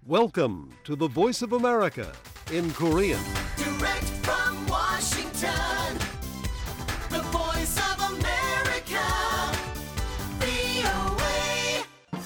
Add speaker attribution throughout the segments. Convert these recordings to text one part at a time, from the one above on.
Speaker 1: Welcome to the Voice of America in Korean.
Speaker 2: Direct from Washington, the voice of America, VOA.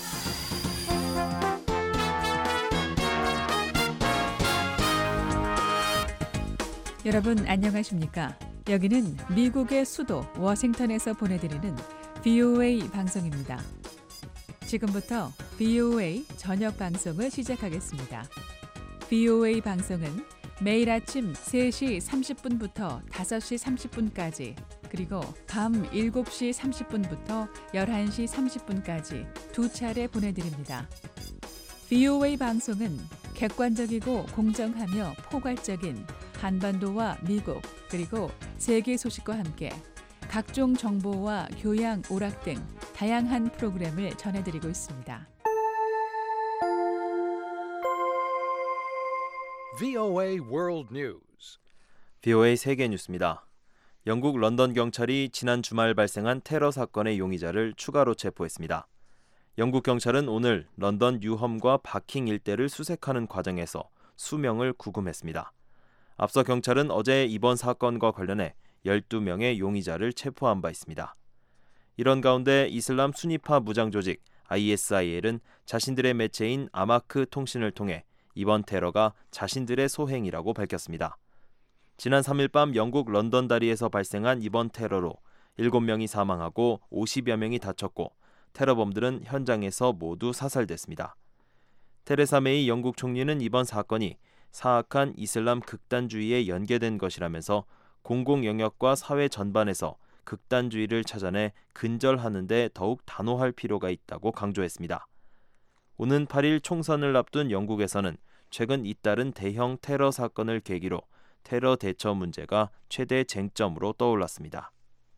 Speaker 3: 여러분 안녕하십니까? 여기는 미국의 수도 워싱턴에서 보내드리는 VOA 방송입니다. 지금부터 VOA 저녁 방송을 시작하겠습니다. VOA 방송은 매일 아침 3시 30분부터 5시 30분까지 그리고 밤 7시 30분부터 11시 30분까지 두 차례 보내드립니다. VOA 방송은 객관적이고 공정하며 포괄적인 한반도와 미국 그리고 세계 소식과 함께 각종 정보와 교양, 오락 등 다양한 프로그램을 전해드리고 있습니다.
Speaker 1: VOA World News.
Speaker 4: VOA 세계 뉴스입니다. 영국 런던 경찰이 지난 주말 발생한 테러 사건의 용의자를 추가로 체포했습니다. 영국 경찰은 오늘 런던 뉴홈과 바킹 일대를 수색하는 과정에서 수명을 구금했습니다. 앞서 경찰은 어제 이번 사건과 관련해 12명의 용의자를 체포한 바 있습니다. 이런 가운데 이슬람 순위파 무장 조직 ISIL은 자신들의 매체인 아마크 통신을 통해 이번 테러가 자신들의 소행이라고 밝혔습니다. 지난 3일 밤 영국 런던다리에서 발생한 이번 테러로 7명이 사망하고 50여 명이 다쳤고 테러범들은 현장에서 모두 사살됐습니다. 테레사 메이 영국 총리는 이번 사건이 사악한 이슬람 극단주의에 연계된 것이라면서 공공 영역과 사회 전반에서 극단주의를 찾아내 근절하는 데 더욱 단호할 필요가 있다고 강조했습니다. 오는 8일 총선을 앞둔 영국에서는 최근 잇따른 대형 테러 사건을 계기로 테러 대처 문제가 최대 쟁점으로 떠올랐습니다.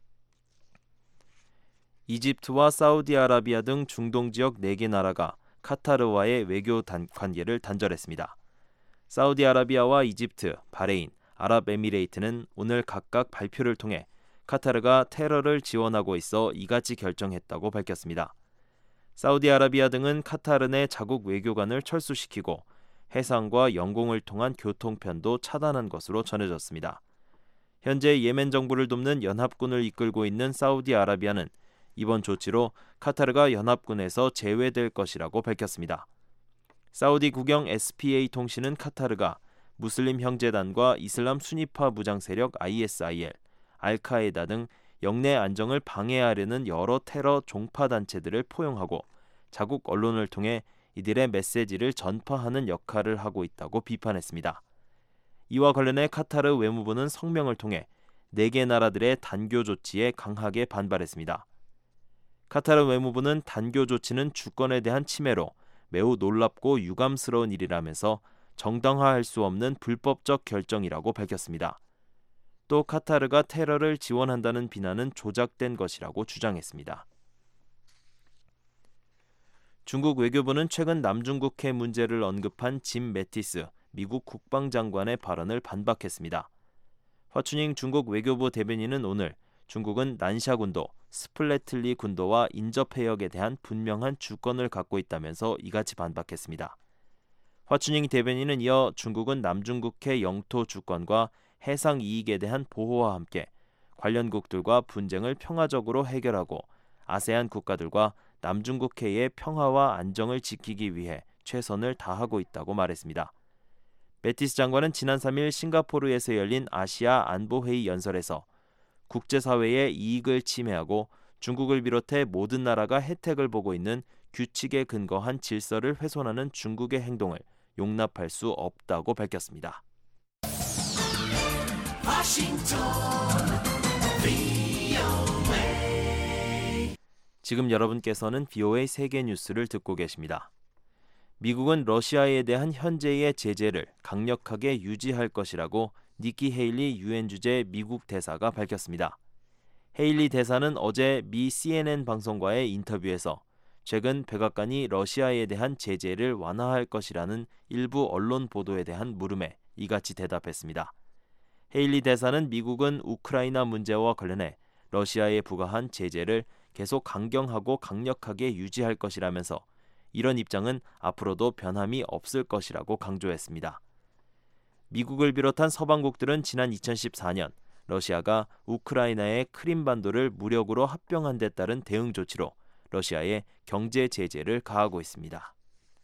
Speaker 4: 이집트와 사우디아라비아 등 중동 지역 4개 나라가 카타르와의 외교 관계를 단절했습니다. 사우디아라비아와 이집트, 바레인, 아랍에미레이트는 오늘 각각 발표를 통해 카타르가 테러를 지원하고 있어 이같이 결정했다고 밝혔습니다. 사우디아라비아 등은 카타르 내 자국 외교관을 철수시키고 해상과 영공을 통한 교통편도 차단한 것으로 전해졌습니다. 현재 예멘 정부를 돕는 연합군을 이끌고 있는 사우디아라비아는 이번 조치로 카타르가 연합군에서 제외될 것이라고 밝혔습니다. 사우디 국영 SPA 통신은 카타르가 무슬림 형제단과 이슬람 순위파 무장 세력 ISIL, 알카에다 등 영내 안정을 방해하려는 여러 테러 종파 단체들을 포용하고 자국 언론을 통해 이들의 메시지를 전파하는 역할을 하고 있다고 비판했습니다. 이와 관련해 카타르 외무부는 성명을 통해 4개 나라들의 단교 조치에 강하게 반발했습니다. 카타르 외무부는 단교 조치는 주권에 대한 침해로 매우 놀랍고 유감스러운 일이라면서 정당화할 수 없는 불법적 결정이라고 밝혔습니다. 또 카타르가 테러를 지원한다는 비난은 조작된 것이라고 주장했습니다. 중국 외교부는 최근 남중국해 문제를 언급한 짐 매티스 미국 국방장관의 발언을 반박했습니다. 화춘잉 중국 외교부 대변인은 오늘 중국은 난샤 군도, 스플래틀리 군도와 인접해역에 대한 분명한 주권을 갖고 있다면서 이같이 반박했습니다. 화춘잉 대변인은 이어 중국은 남중국해 영토 주권과 해상 이익에 대한 보호와 함께 관련국들과 분쟁을 평화적으로 해결하고 아세안 국가들과 남중국해의 평화와 안정을 지키기 위해 최선을 다하고 있다고 말했습니다. 매티스 장관은 지난 3일 싱가포르에서 열린 아시아 안보회의 연설에서 국제사회의 이익을 침해하고 중국을 비롯해 모든 나라가 혜택을 보고 있는 규칙에 근거한 질서를 훼손하는 중국의 행동을 용납할 수 없다고 밝혔습니다. 지금 여러분께서는 VOA 세계 뉴스를 듣고 계십니다. 미국은 러시아에 대한 현재의 제재를 강력하게 유지할 것이라고 니키 헤일리 유엔 주재 미국 대사가 밝혔습니다. 헤일리 대사는 어제 미 CNN 방송과의 인터뷰에서 최근 백악관이 러시아에 대한 제재를 완화할 것이라는 일부 언론 보도에 대한 물음에 이같이 대답했습니다. 헤일리 대사는 미국은 우크라이나 문제와 관련해 러시아에 부과한 제재를 계속 강경하고 강력하게 유지할 것이라면서 이런 입장은 앞으로도 변함이 없을 것이라고 강조했습니다. 미국을 비롯한 서방국들은 지난 2014년 러시아가 우크라이나의 크림반도를 무력으로 합병한 데 따른 대응 조치로 러시아에 경제 제재를 가하고 있습니다.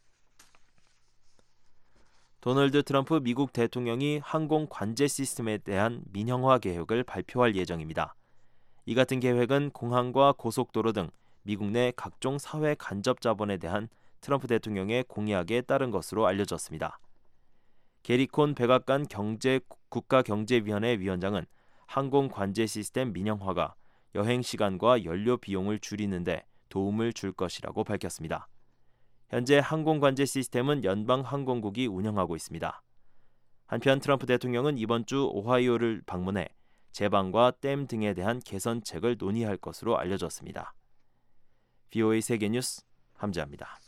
Speaker 4: 도널드 트럼프 미국 대통령이 항공 관제 시스템에 대한 민영화 계획을 발표할 예정입니다. 이 같은 계획은 공항과 고속도로 등 미국 내 각종 사회 간접 자본에 대한 트럼프 대통령의 공약에 따른 것으로 알려졌습니다. 게리콘 백악관 국가경제위원회 위원장은 항공 관제 시스템 민영화가 여행 시간과 연료 비용을 줄이는 데 도움을 줄 것이라고 밝혔습니다. 현재 항공 관제 시스템은 연방항공국이 운영하고 있습니다. 한편 트럼프 대통령은 이번 주 오하이오를 방문해 제방과 댐 등에 대한 개선책을 논의할 것으로 알려졌습니다. VOA 세계뉴스 함재합니다.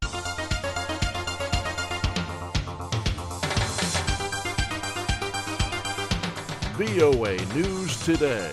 Speaker 1: VOA News Today.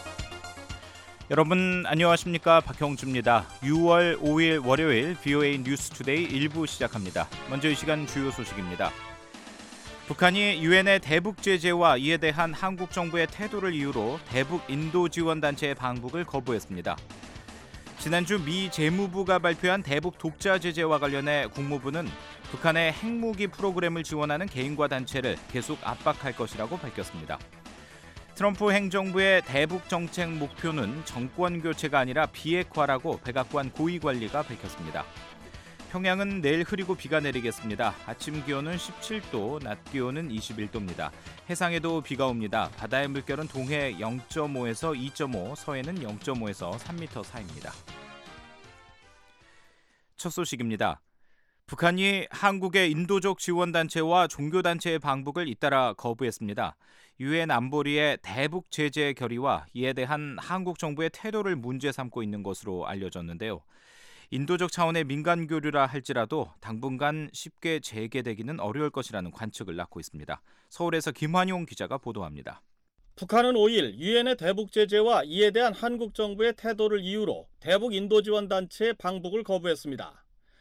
Speaker 5: 여러분 안녕하십니까? 박형주입니다. 6월 5일 월요일 VOA 뉴스 투데이 1부 시작합니다. 먼저 이 시간 주요 소식입니다. 북한이 유엔의 대북 제재와 이에 대한 한국 정부의 태도를 이유로 대북 인도 지원 단체의 방북을 거부했습니다. 지난주 미 재무부가 발표한 대북 독자 제재와 관련해 국무부는 북한의 핵무기 프로그램을 지원하는 개인과 단체를 계속 압박할 것이라고 밝혔습니다. 트럼프 행정부의 대북 정책 목표는 정권 교체가 아니라 비핵화라고 백악관 고위 관리가 밝혔습니다. 평양은 내일 흐리고 비가 내리겠습니다. 아침 기온은 17도, 낮 기온은 21도입니다. 해상에도 비가 옵니다. 바다의 물결은 동해 0.5에서 2.5, 서해는 0.5에서 3m 사이입니다. 첫 소식입니다. 북한이 한국의 인도적 지원단체와 종교단체의 방북을 잇따라 거부했습니다. 유엔 안보리의 대북 제재 결의와 이에 대한 한국 정부의 태도를 문제 삼고 있는 것으로 알려졌는데요. 인도적 차원의 민간 교류라 할지라도 당분간 쉽게 재개되기는 어려울 것이라는 관측을 낳고 있습니다. 서울에서 김환용 기자가 보도합니다.
Speaker 6: 북한은 5일 유엔의 대북 제재와 이에 대한 한국 정부의 태도를 이유로 대북 인도 지원 단체의 방북을 거부했습니다.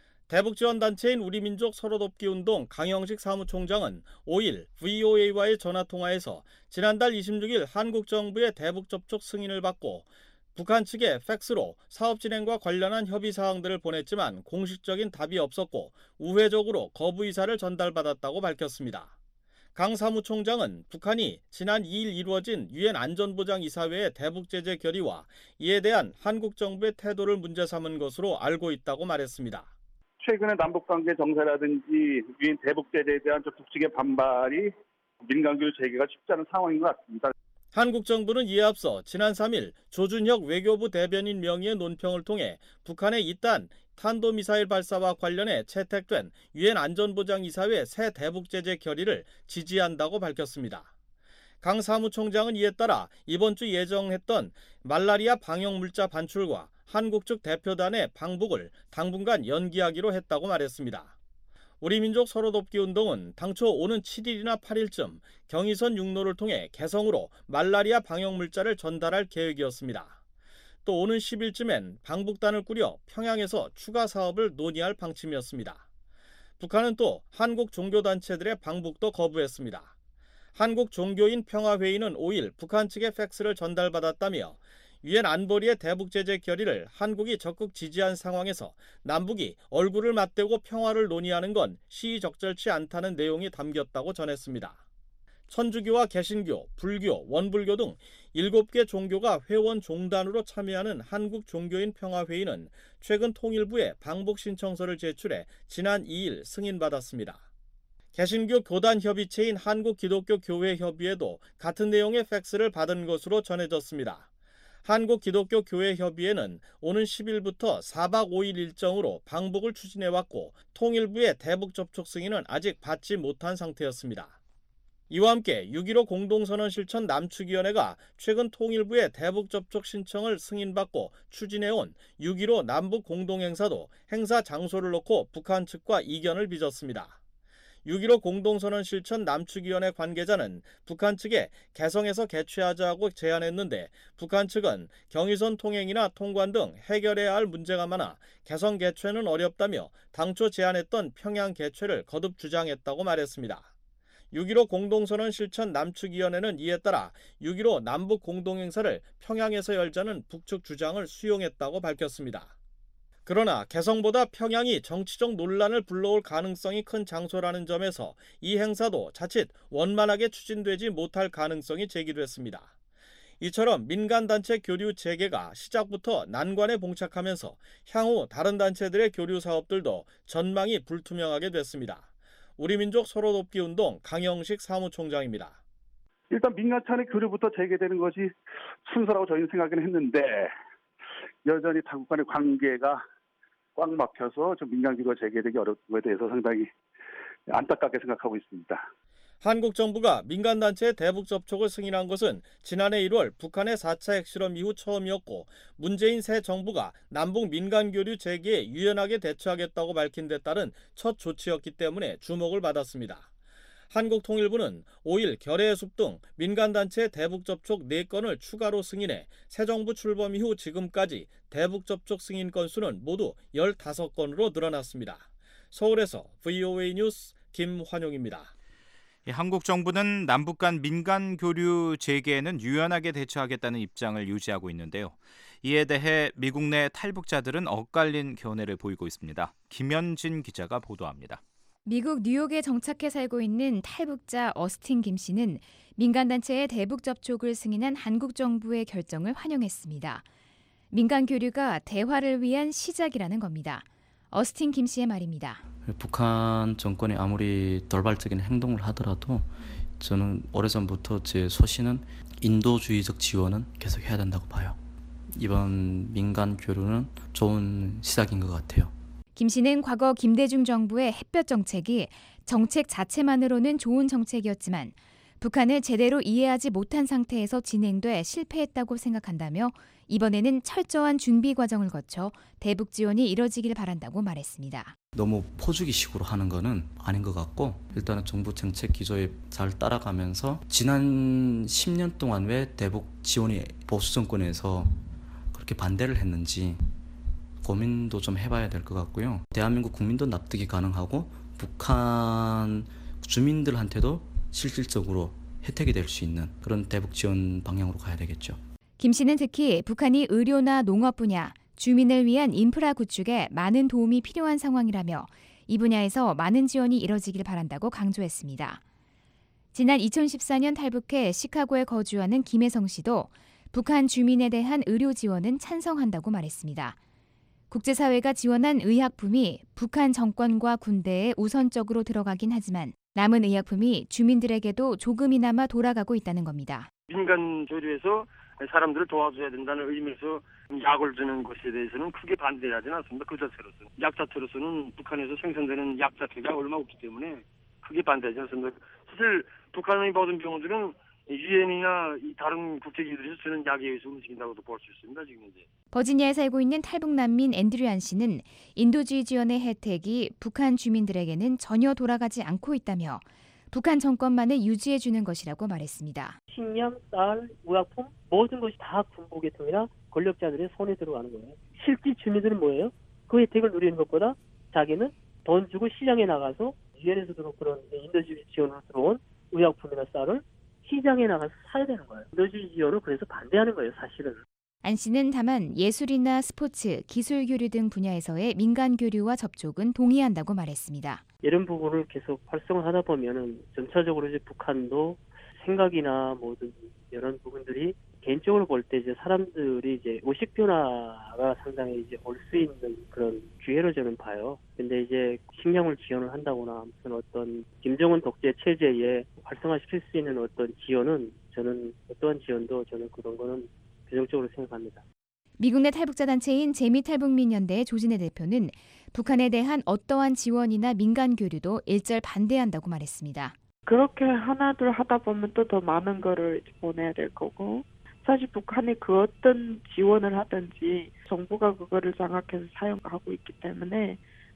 Speaker 6: 대북 지원 단체인 우리민족 서로돕기 운동 강영식 사무총장은 5일 VOA와의 전화통화에서 지난달 26일 한국 정부의 대북 접촉 승인을 받고 북한 측에 팩스로 사업 진행과 관련한 협의 사항들을 보냈지만 공식적인 답이 없었고 우회적으로 거부 의사를 전달받았다고 밝혔습니다. 강 사무총장은 북한이 지난 2일 이루어진 유엔 안전보장이사회의 대북 제재 결의와 이에 대한 한국 정부의 태도를 문제 삼은 것으로 알고 있다고 말했습니다.
Speaker 7: 최근의 남북관계 정세라든지 유엔 대북 제재에 대한 북측의 반발이 민간교류 재개가 쉽지 않은 상황인 것 같습니다.
Speaker 6: 한국 정부는 이에 앞서 지난 3일 조준혁 외교부 대변인 명의의 논평을 통해 북한의 이딴 탄도미사일 발사와 관련해 채택된 유엔 안전보장이사회 새 대북 제재 결의를 지지한다고 밝혔습니다. 강 사무총장은 이에 따라 이번 주 예정했던 말라리아 방역 물자 반출과 한국 측 대표단의 방북을 당분간 연기하기로 했다고 말했습니다. 우리민족 서로돕기 운동은 당초 오는 7일이나 8일쯤 경의선 육로를 통해 개성으로 말라리아 방역 물자를 전달할 계획이었습니다. 또 오는 10일쯤엔 방북단을 꾸려 평양에서 추가 사업을 논의할 방침이었습니다. 북한은 또 한국 종교단체들의 방북도 거부했습니다. 한국 종교인 평화회의는 5일 북한 측의 팩스를 전달받았다며 유엔 안보리의 대북 제재 결의를 한국이 적극 지지한 상황에서 남북이 얼굴을 맞대고 평화를 논의하는 건 시의적절치 않다는 내용이 담겼다고 전했습니다. 천주교와 개신교, 불교, 원불교 등 7개 종교가 회원 종단으로 참여하는 한국 종교인 평화회의는 최근 통일부에 방북 신청서를 제출해 지난 2일 승인받았습니다. 개신교 교단협의체인 한국기독교교회협의회도 같은 내용의 팩스를 받은 것으로 전해졌습니다. 한국기독교교회협의회는 오는 10일부터 4박 5일 일정으로 방북을 추진해왔고 통일부의 대북 접촉 승인은 아직 받지 못한 상태였습니다. 이와 함께 6.15 공동선언 실천 남측위원회가 최근 통일부의 대북 접촉 신청을 승인받고 추진해온 6.15 남북 공동행사도 행사 장소를 놓고 북한 측과 이견을 빚었습니다. 6.15 공동선언 실천 남측위원회 관계자는 북한 측에 개성에서 개최하자고 제안했는데 북한 측은 경의선 통행이나 통관 등 해결해야 할 문제가 많아 개성 개최는 어렵다며 당초 제안했던 평양 개최를 거듭 주장했다고 말했습니다. 6.15 공동선언 실천 남측위원회는 이에 따라 6.15 남북 공동행사를 평양에서 열자는 북측 주장을 수용했다고 밝혔습니다. 그러나 개성보다 평양이 정치적 논란을 불러올 가능성이 큰 장소라는 점에서 이 행사도 자칫 원만하게 추진되지 못할 가능성이 제기됐습니다. 이처럼 민간단체 교류 재개가 시작부터 난관에 봉착하면서 향후 다른 단체들의 교류 사업들도 전망이 불투명하게 됐습니다. 우리민족 서로돕기 운동 강영식 사무총장입니다.
Speaker 7: 일단 민간 간의 교류부터 재개되는 것이 순서라고 저희는 생각은 했는데 여전히 타국 간의 관계가 꽉 막혀서 좀 민간 교류가 재개되기 어려운 것에 대해서 상당히 안타깝게 생각하고 있습니다.
Speaker 6: 한국 정부가 민간단체의 대북 접촉을 승인한 것은 지난해 1월 북한의 4차 핵실험 이후 처음이었고 문재인 새 정부가 남북 민간교류 재개에 유연하게 대처하겠다고 밝힌 데 따른 첫 조치였기 때문에 주목을 받았습니다. 한국통일부는 5일 결의의 숲 등 민간단체의 대북 접촉 4건을 추가로 승인해 새 정부 출범 이후 지금까지 대북 접촉 승인 건수는 모두 15건으로 늘어났습니다. 서울에서 VOA 뉴스 김환용입니다.
Speaker 5: 한국 정부는 남북 간 민간 교류 재개에는 유연하게 대처하겠다는 입장을 유지하고 있는데요. 이에 대해 미국 내 탈북자들은 엇갈린 견해를 보이고 있습니다. 김현진 기자가 보도합니다.
Speaker 8: 미국 뉴욕에 정착해 살고 있는 탈북자 어스틴 김 씨는 민간단체의 대북 접촉을 승인한 한국 정부의 결정을 환영했습니다. 민간 교류가 대화를 위한 시작이라는 겁니다. 어스틴 김 씨의 말입니다.
Speaker 9: 북한 정권이 아무리 돌발적인 행동을 하더라도 저는 오래전부터 제 소신은 인도주의적 지원은 계속 해야 된다고 봐요. 이번 민간 교류는 좋은 시작인 것 같아요.
Speaker 8: 김 씨는 과거 김대중 정부의 햇볕 정책이 정책 자체만으로는 좋은 정책이었지만 북한을 제대로 이해하지 못한 상태에서 진행돼 실패했다고 생각한다며 이번에는 철저한 준비 과정을 거쳐 대북 지원이 이뤄지길 바란다고 말했습니다.
Speaker 9: 너무 포주기식으로 하는 거는 아닌 것 같고 일단은 정부 정책 기조에 잘 따라가면서 지난 10년 동안 왜 대북 지원이 보수 정권에서 그렇게 반대를 했는지 고민도 좀 해봐야 될 것 같고요. 대한민국 국민도 납득이 가능하고 북한 주민들한테도 실질적으로 혜택이 될 수 있는 그런 대북 지원 방향으로 가야 되겠죠.
Speaker 8: 김 씨는 특히 북한이 의료나 농업 분야, 주민을 위한 인프라 구축에 많은 도움이 필요한 상황이라며 이 분야에서 많은 지원이 이뤄지길 바란다고 강조했습니다. 지난 2014년 탈북해 시카고에 거주하는 김혜성 씨도 북한 주민에 대한 의료 지원은 찬성한다고 말했습니다. 국제사회가 지원한 의약품이 북한 정권과 군대에 우선적으로 들어가긴 하지만 남은 의약품이 주민들에게도 조금이나마 돌아가고 있다는 겁니다.
Speaker 10: 민간 교류에서 사람들을 도와줘야 된다는 의미에서 약을 주는 것에 대해서는 크게 반대하지는 않습니다. 그 자체로서는. 약 자체로서는 북한에서 생산되는 약 자체가 얼마 없기 때문에 크게 반대하지 않습니다. 사실 북한이 받은 병원들은 유엔이나 다른 국제기구에서 주는 약에 의해서 움직인다고도 볼 수 있습니다. 지금 현재.
Speaker 8: 버지니아에 살고 있는 탈북 난민 앤드류 안 씨는 인도주의 지원의 혜택이 북한 주민들에게는 전혀 돌아가지 않고 있다며 북한 정권만을 유지해 주는 것이라고 말했습니다.
Speaker 11: 식량, 쌀, 의약품 모든 것이 다 군부계통이나 권력자들의 손에 들어가는 거예요. 실제 주민들은 뭐예요? 그 혜택을 누리는 것보다 자기는 돈 주고 시장에 나가서 유엔에서 들어온 그런 인도주의 지원으로 들어온 의약품이나 쌀을 시장에 나가서 사야 되는 거예요. 인도주의 지원을 그래서 반대하는 거예요, 사실은.
Speaker 8: 안 씨는 다만 예술이나 스포츠, 기술 교류 등 분야에서의 민간 교류와 접촉은 동의한다고 말했습니다.
Speaker 11: 이런 부분을 계속 활성화하다 보면은 점차적으로 이제 북한도 생각이나 모든 이런 부분들이 개인적으로 볼 때 이제 사람들이 이제 의식 변화가 상당히 이제 올 수 있는 그런 기회로 저는 봐요. 근데 이제 식량을 지원을 한다거나 무슨 어떤 김정은 독재 체제에 활성화시킬 수 있는 어떤 지원은 저는 어떠한 지원도 저는 그런 거는 부정적으로 생각합니다.
Speaker 8: 미국 내 탈북자 단체인 재미탈북민연대의 조진혜 대표는 북한에 대한 어떠한 지원이나 민간 교류도 일절 반대한다고 말했습니다.
Speaker 12: 그렇게 하나둘 하다 보면 또 더 많은 거를 보내야 될 거고 사실 북한이 그 어떤 지원을 하든지 정부가 그거를 장악해서 사용하고 있기 때문에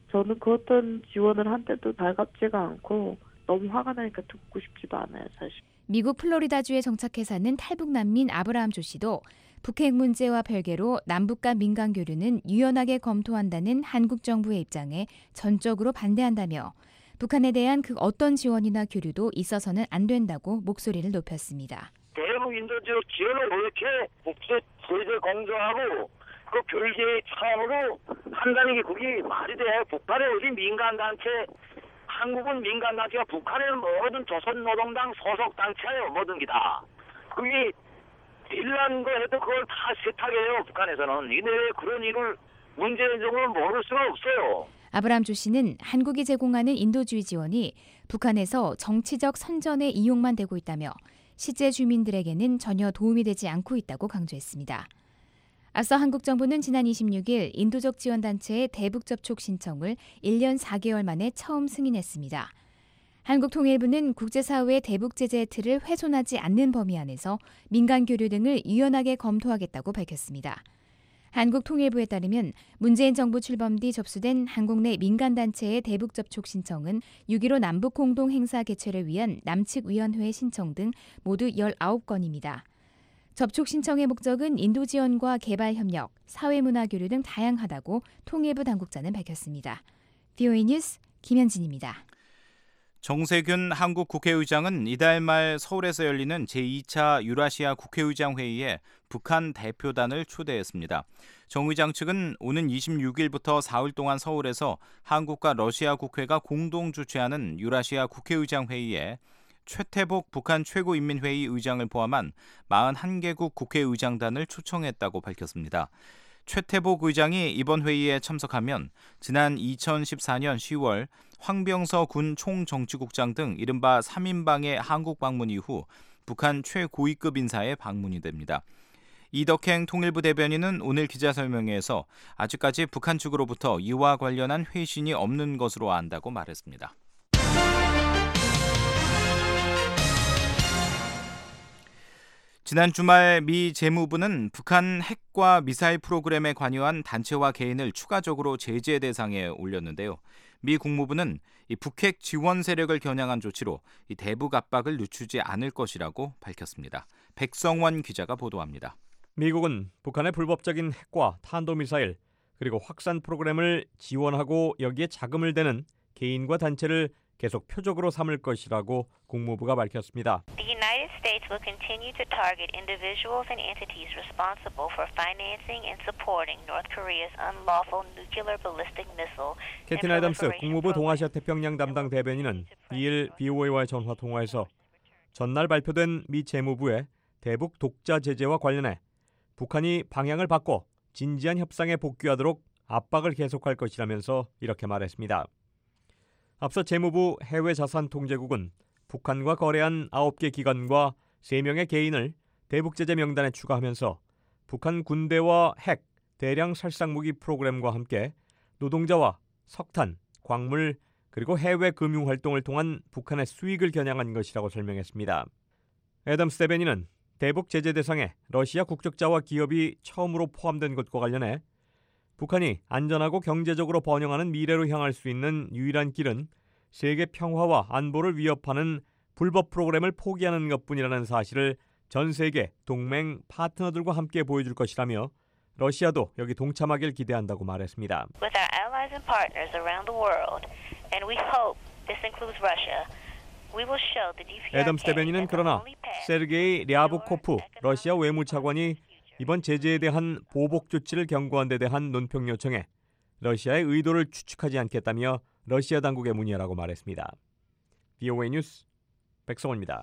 Speaker 12: 저는 그 어떤 지원을 한데도 달갑지가 않고 너무 화가 나니까 듣고 싶지도 않아요, 사실.
Speaker 8: 미국 플로리다주에 정착해 사는 탈북 난민 아브라함 조 씨도 북핵 문제와 별개로 남북 간 민간 교류는 유연하게 검토한다는 한국 정부의 입장에 전적으로 반대한다며 북한에 대한 그 어떤 지원이나 교류도 있어서는 안 된다고 목소리를 높였습니다.
Speaker 10: 대북 인도 지역 지원을 왜 이렇게 국제 제재 공조하고 그 별개의 차원으로 한다는 게 그게 말이 돼. 북한의 어디 민간단체, 한국은 민간단체가 북한에는 모든 조선노동당 소속 단체예요. 모든 게 다. 그게 일난 거 해도 그걸 다 세탁해요. 북한에서는. 이내 그런 일을 문제적으로 모를 수가 없어요.
Speaker 8: 아브라함 조 씨는 한국이 제공하는 인도주의 지원이 북한에서 정치적 선전에 이용만 되고 있다며 실제 주민들에게는 전혀 도움이 되지 않고 있다고 강조했습니다. 앞서 한국 정부는 지난 26일 인도적 지원단체의 대북 접촉 신청을 1년 4개월 만에 처음 승인했습니다. 한국통일부는 국제사회의 대북 제재의 틀을 훼손하지 않는 범위 안에서 민간 교류 등을 유연하게 검토하겠다고 밝혔습니다. 한국통일부에 따르면 문재인 정부 출범 뒤 접수된 한국 내 민간단체의 대북 접촉 신청은 6.15 남북공동행사 개최를 위한 남측위원회 신청 등 모두 19건입니다. 접촉 신청의 목적은 인도 지원과 개발 협력, 사회문화 교류 등 다양하다고 통일부 당국자는 밝혔습니다. VOA 뉴스 김현진입니다.
Speaker 5: 정세균 한국 국회의장은 이달 말 서울에서 열리는 제2차 유라시아 국회의장 회의에 북한 대표단을 초대했습니다. 정 의장 측은 오는 26일부터 4일 동안 서울에서 한국과 러시아 국회가 공동 주최하는 유라시아 국회의장 회의에 최태복 북한 최고인민회의 의장을 포함한 41개국 국회의장단을 초청했다고 밝혔습니다. 최태복 의장이 이번 회의에 참석하면 지난 2014년 10월 황병서 군 총정치국장 등 이른바 3인방의 한국 방문 이후 북한 최고위급 인사의 방문이 됩니다. 이덕행 통일부 대변인은 오늘 기자설명회에서 아직까지 북한 측으로부터 이와 관련한 회신이 없는 것으로 안다고 말했습니다. 지난 주말 미 재무부는 북한 핵과 미사일 프로그램에 관여한 단체와 개인을 추가적으로 제재 대상에 올렸는데요. 미 국무부는 이 북핵 지원 세력을 겨냥한 조치로 이 대북 압박을 늦추지 않을 것이라고 밝혔습니다. 백성원 기자가 보도합니다.
Speaker 13: 미국은 북한의 불법적인 핵과 탄도미사일 그리고 확산 프로그램을 지원하고 여기에 자금을 대는 개인과 단체를 계속 표적으로 삼을 것이라고 국무부가 밝혔습니다.
Speaker 14: The United States will continue to target individuals and entities responsible for financing and supporting North Korea's unlawful nuclear ballistic missile.
Speaker 13: 캐틴 애덤스 국무부 동아시아 태평양 담당 대변인은 2일 BOA와의 전화 통화에서 전날 발표된 미 재무부의 대북 독자 제재와 관련해 북한이 방향을 바꿔 진지한 협상에 복귀하도록 압박을 계속할 것이라면서 이렇게 말했습니다. 앞서 재무부 해외자산통제국은 북한과 거래한 9개 기관과 3명의 개인을 대북제재 명단에 추가하면서 북한 군대와 핵, 대량 살상무기 프로그램과 함께 노동자와 석탄, 광물, 그리고 해외 금융활동을 통한 북한의 수익을 겨냥한 것이라고 설명했습니다. 애덤스 대변인은 대북 제재 대상에 러시아 국적자와 기업이 처음으로 포함된 것과 관련해 북한이 안전하고 경제적으로 번영하는 미래로 향할 수 있는 유일한 길은 세계 평화와 안보를 위협하는 불법 프로그램을 포기하는 것뿐이라는 사실을 전 세계 동맹 파트너들과 함께 보여줄 것이라며 러시아도 여기 동참하길 기대한다고 말했습니다.
Speaker 14: With our allies and partners around the world, and we hope this includes Russia, we will show the DPRK.
Speaker 13: 애덤스 대변인은 그러나 세르게이 랴브코프 러시아 외무차관이 이번 제재에 대한 보복 조치를 경고한 데 대한 논평 요청에 러시아의 의도를 추측하지 않겠다며 러시아 당국에 문의하라고 말했습니다. BOA 뉴스 백성원입니다.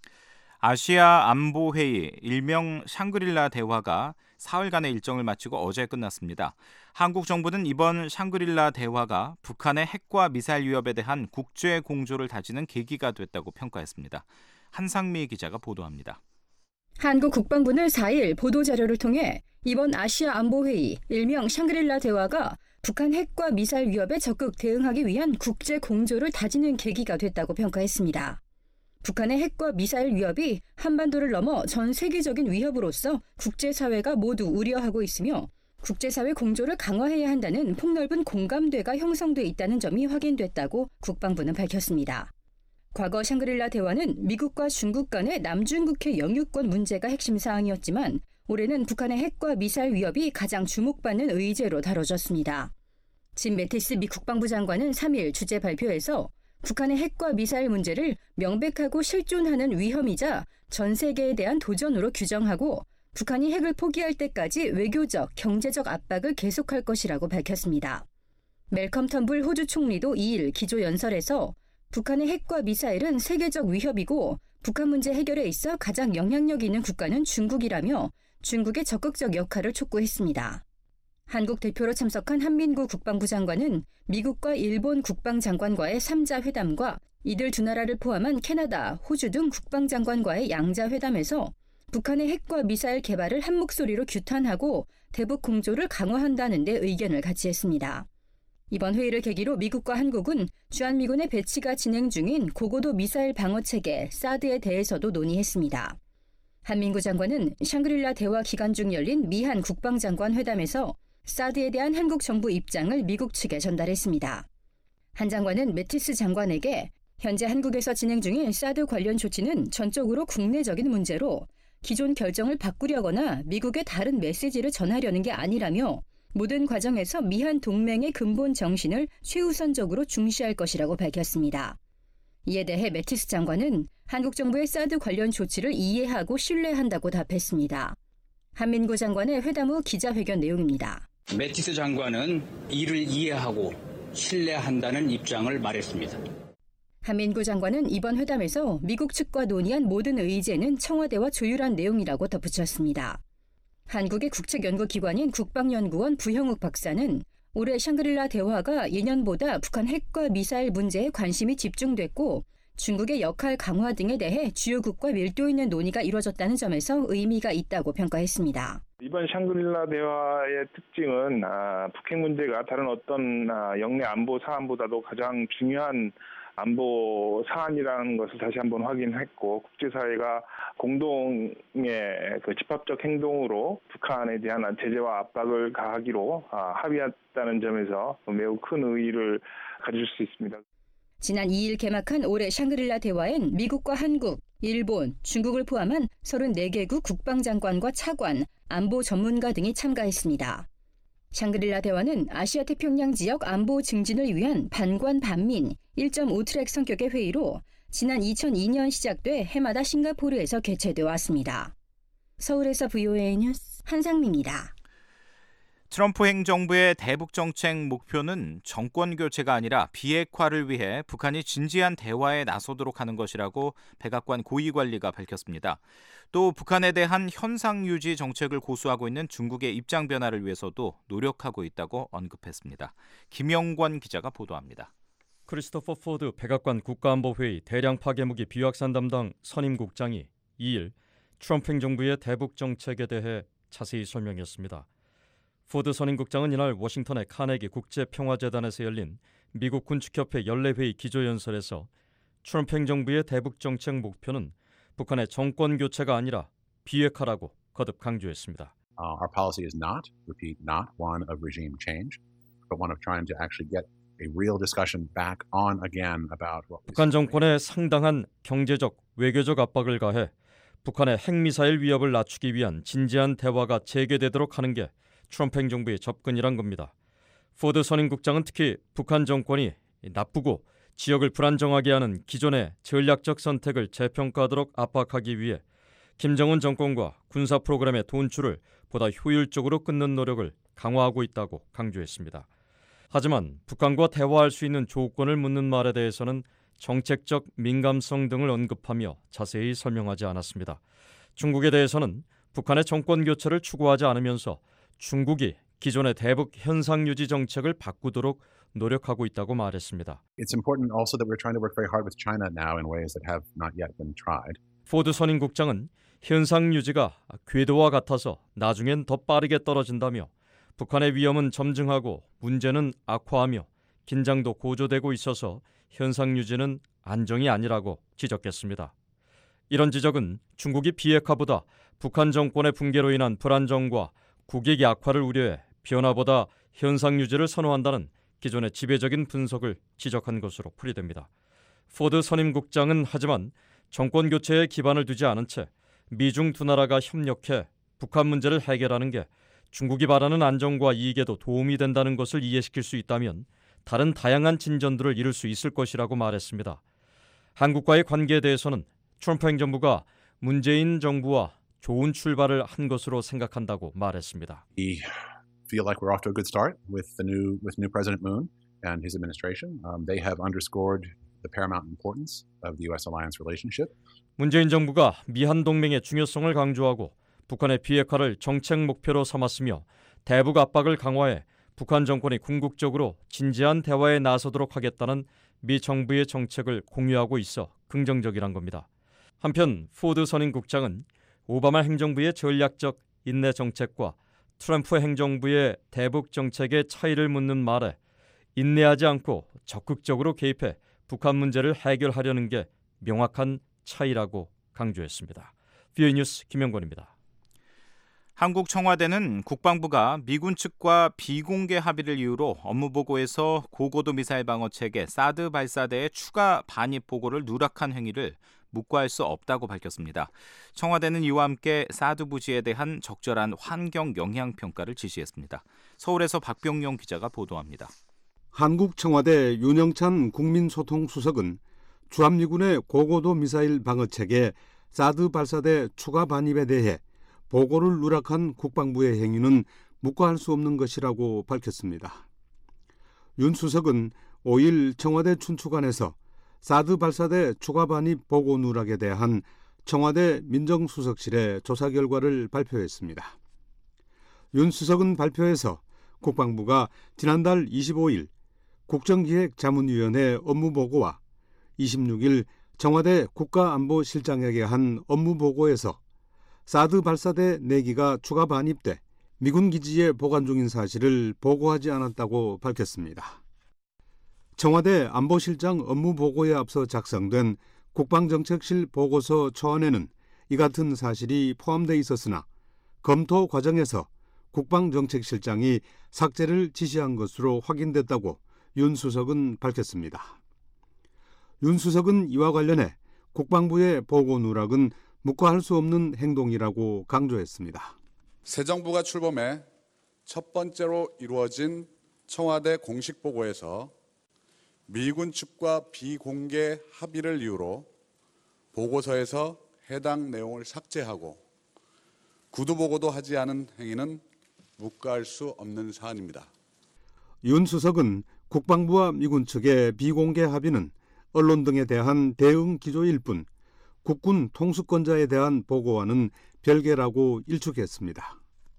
Speaker 5: 아시아 안보회의 일명 샹그릴라 대화가 사흘간의 일정을 마치고 어제 끝났습니다. 한국 정부는 이번 샹그릴라 대화가 북한의 핵과 미사일 위협에 대한 국제 공조를 다지는 계기가 됐다고 평가했습니다. 한상미 기자가 보도합니다.
Speaker 15: 한국 국방부는 4일 보도자료를 통해 이번 아시아 안보회의 일명 샹그릴라 대화가 북한 핵과 미사일 위협에 적극 대응하기 위한 국제 공조를 다지는 계기가 됐다고 평가했습니다. 북한의 핵과 미사일 위협이 한반도를 넘어 전 세계적인 위협으로서 국제사회가 모두 우려하고 있으며 국제사회 공조를 강화해야 한다는 폭넓은 공감대가 형성돼 있다는 점이 확인됐다고 국방부는 밝혔습니다. 과거 샹그릴라 대화는 미국과 중국 간의 남중국해 영유권 문제가 핵심 사항이었지만 올해는 북한의 핵과 미사일 위협이 가장 주목받는 의제로 다뤄졌습니다. 짐 매티스 미 국방부 장관은 3일 주재 발표에서 북한의 핵과 미사일 문제를 명백하고 실존하는 위험이자 전 세계에 대한 도전으로 규정하고 북한이 핵을 포기할 때까지 외교적, 경제적 압박을 계속할 것이라고 밝혔습니다. 멜컴 텀블 호주 총리도 2일 기조연설에서 북한의 핵과 미사일은 세계적 위협이고 북한 문제 해결에 있어 가장 영향력 있는 국가는 중국이라며 중국의 적극적 역할을 촉구했습니다. 한국 대표로 참석한 한민구 국방부 장관은 미국과 일본 국방장관과의 3자 회담과 이들 두 나라를 포함한 캐나다, 호주 등 국방장관과의 양자 회담에서 북한의 핵과 미사일 개발을 한 목소리로 규탄하고 대북 공조를 강화한다는 데 의견을 같이 했습니다. 이번 회의를 계기로 미국과 한국은 주한미군의 배치가 진행 중인 고고도 미사일 방어체계 사드에 대해서도 논의했습니다. 한민구 장관은 샹그릴라 대화 기간 중 열린 미한 국방장관 회담에서 사드에 대한 한국 정부 입장을 미국 측에 전달했습니다. 한 장관은 매티스 장관에게 현재 한국에서 진행 중인 사드 관련 조치는 전적으로 국내적인 문제로 기존 결정을 바꾸려거나 미국에 다른 메시지를 전하려는 게 아니라며 모든 과정에서 미한 동맹의 근본 정신을 최우선적으로 중시할 것이라고 밝혔습니다. 이에 대해 매티스 장관은 한국 정부의 사드 관련 조치를 이해하고 신뢰한다고 답했습니다. 한민구 장관의 회담 후 기자회견 내용입니다.
Speaker 16: 매티스 장관은 이를 이해하고 신뢰한다는 입장을 말했습니다.
Speaker 15: 한민구 장관은 이번 회담에서 미국 측과 논의한 모든 의제는 청와대와 조율한 내용이라고 덧붙였습니다. 한국의 국책연구기관인 국방연구원 부형욱 박사는 올해 샹그릴라 대화가 예년보다 북한 핵과 미사일 문제에 관심이 집중됐고 중국의 역할 강화 등에 대해 주요국과 밀도 있는 논의가 이루어졌다는 점에서 의미가 있다고 평가했습니다.
Speaker 17: 이번 샹그릴라 대화의 특징은 북핵 문제가 다른 어떤 영내 안보 사안보다도 가장 중요한 안보 사안이라는 것을 다시 한번 확인했고 국제사회가 공동의 집합적 행동으로 북한에 대한 제재와 압박을 가하기로 합의했다는 점에서 매우 큰 의의를 가질 수 있습니다.
Speaker 15: 지난 2일 개막한 올해 샹그릴라 대화엔 미국과 한국, 일본, 중국을 포함한 34개국 국방장관과 차관, 안보 전문가 등이 참가했습니다. 샹그릴라 대화는 아시아 태평양 지역 안보 증진을 위한 반관 반민 1.5트랙 성격의 회의로 지난 2002년 시작돼 해마다 싱가포르에서 개최되어 왔습니다. 서울에서 VOA 뉴스 한상미입니다.
Speaker 5: 트럼프 행정부의 대북 정책 목표는 정권 교체가 아니라 비핵화를 위해 북한이 진지한 대화에 나서도록 하는 것이라고 백악관 고위관리가 밝혔습니다. 또 북한에 대한 현상 유지 정책을 고수하고 있는 중국의 입장 변화를 위해서도 노력하고 있다고 언급했습니다. 김영권 기자가 보도합니다.
Speaker 13: 크리스토퍼 포드 백악관 국가안보회의 대량 파괴무기 비확산 담당 선임국장이 2일 트럼프 행정부의 대북 정책에 대해 자세히 설명했습니다. 포드 선임국장은 이날 워싱턴의 카네기 국제평화재단에서 열린 미국 군축협회 연례회의 기조연설에서 트럼프 행정부의 대북 정책 목표는 북한의 정권 교체가 아니라 비핵화라고 거듭 강조했습니다.
Speaker 18: Our policy is not, repeat, not one of regime change, but one of trying to actually get a real discussion back on again about what
Speaker 13: 북한 정권에 상당한 경제적, 외교적 압박을 가해 북한의 핵미사일 위협을 낮추기 위한 진지한 대화가 재개되도록 하는 게 트럼프 행정부의 접근이란 겁니다. 포드 선임국장은 특히 북한 정권이 나쁘고 지역을 불안정하게 하는 기존의 전략적 선택을 재평가하도록 압박하기 위해 김정은 정권과 군사 프로그램의 돈줄을 보다 효율적으로 끊는 노력을 강화하고 있다고 강조했습니다. 하지만 북한과 대화할 수 있는 조건을 묻는 말에 대해서는 정책적 민감성 등을 언급하며 자세히 설명하지 않았습니다. 중국에 대해서는 북한의 정권 교체를 추구하지 않으면서 중국이 기존의 대북 현상 유지 정책을 바꾸도록 노력하고 있다고 말했습니다.
Speaker 18: It's important also that we're trying to work very hard with China now in ways that have not yet been tried.
Speaker 13: 포드 선임국장은 현상 유지가 궤도와 같아서 나중엔 더 빠르게 떨어진다며 북한의 위험은 점증하고 문제는 악화하며 긴장도 고조되고 있어서 현상 유지는 안정이 아니라고 지적했습니다. 이런 지적은 중국이 비핵화보다 북한 정권의 붕괴로 인한 불안정과 국익 약화를 우려해
Speaker 19: 변화보다 현상 유지를 선호한다는 기존의 지배적인 분석을 지적한 것으로 풀이됩니다. 포드 선임국장은 하지만 정권 교체에 기반을 두지 않은 채 미중 두 나라가 협력해 북한 문제를 해결하는 게 중국이 바라는 안정과 이익에도 도움이 된다는 것을 이해시킬 수 있다면 다른 다양한 진전들을 이룰 수 있을 것이라고 말했습니다. 한국과의 관계에 대해서는 트럼프 행정부가 문재인 정부와 좋은 출발을 한 것으로 생각한다고 말했습니다.
Speaker 18: We feel like we're off to a good start with new President Moon and his administration. They have underscored the paramount importance of the U.S.-Alliance relationship.
Speaker 19: 문재인 정부가 미한 동맹의 중요성을 강조하고 북한의 비핵화를 정책 목표로 삼았으며 대북 압박을 강화해 북한 정권이 궁극적으로 진지한 대화에 나서도록 하겠다는 미 정부의 정책을 공유하고 있어 긍정적이란 겁니다. 한편 포드 선임국장은 오바마 행정부의 전략적 인내 정책과 트럼프 행정부의 대북 정책의 차이를 묻는 말에 인내하지 않고 적극적으로 개입해 북한 문제를 해결하려는 게 명확한 차이라고 강조했습니다. VOA 뉴스 김영권입니다.
Speaker 5: 한국 청와대는 국방부가 미군 측과 비공개 합의를 이유로 업무보고에서 고고도 미사일 방어 체계 사드 발사대의 추가 반입 보고를 누락한 행위를 묵과할 수 없다고 밝혔습니다. 청와대는 이와 함께 사드 부지에 대한 적절한 환경 영향 평가를 지시했습니다. 서울에서 박병용 기자가 보도합니다.
Speaker 20: 한국 청와대 윤영찬 국민소통수석은 주한미군의 고고도 미사일 방어 체계 사드 발사대 추가 반입에 대해 보고를 누락한 국방부의 행위는 묵과할 수 없는 것이라고 밝혔습니다. 윤 수석은 5일 청와대 춘추관에서 사드 발사대 추가 반입 보고 누락에 대한 청와대 민정수석실의 조사 결과를 발표했습니다. 윤 수석은 발표에서 국방부가 지난달 25일 국정기획자문위원회 업무보고와 26일 청와대 국가안보실장에게 한 업무보고에서 사드 발사대 4기가 추가 반입돼 미군 기지에 보관 중인 사실을 보고하지 않았다고 밝혔습니다. 청와대 안보실장 업무보고에 앞서 작성된 국방정책실 보고서 초안에는 이 같은 사실이 포함되어 있었으나 검토 과정에서 국방정책실장이 삭제를 지시한 것으로 확인됐다고 윤 수석은 밝혔습니다. 윤 수석은 이와 관련해 국방부의 보고 누락은 묵과할 수 없는 행동이라고 강조했습니다.
Speaker 21: 새 정부가 출범해 첫 번째로 이루어진 청와대 공식 보고에서 미군 측과 비공개 합의를 이유로 보고서에서 해당 내용을 삭제하고 구두 보고도 하지 않은 행위는 묵과할 수 없는 사안입니다.
Speaker 20: 윤 수석은 국방부와 미군 측의 비공개 합의는 언론 등에 대한 대응 기조일 뿐 국군 통수권자에 대한 보고와는 별개라고 일축했습니다.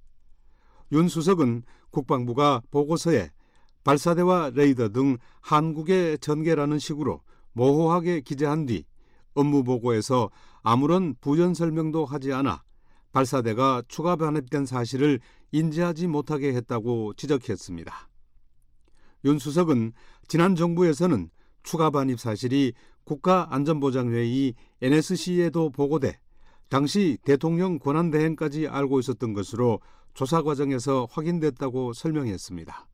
Speaker 20: 윤 수석은 국방부가 보고서에 발사대와 레이더 등 한국의 전개라는 식으로 모호하게 기재한 뒤 업무보고에서 아무런 부연 설명도 하지 않아 발사대가 추가 반입된 사실을 인지하지 못하게 했다고 지적했습니다. 윤 수석은 지난 정부에서는 추가 반입 사실이 국가안전보장회의 NSC에도 보고돼 당시 대통령 권한대행까지 알고 있었던 것으로 조사 과정에서 확인됐다고 설명했습니다.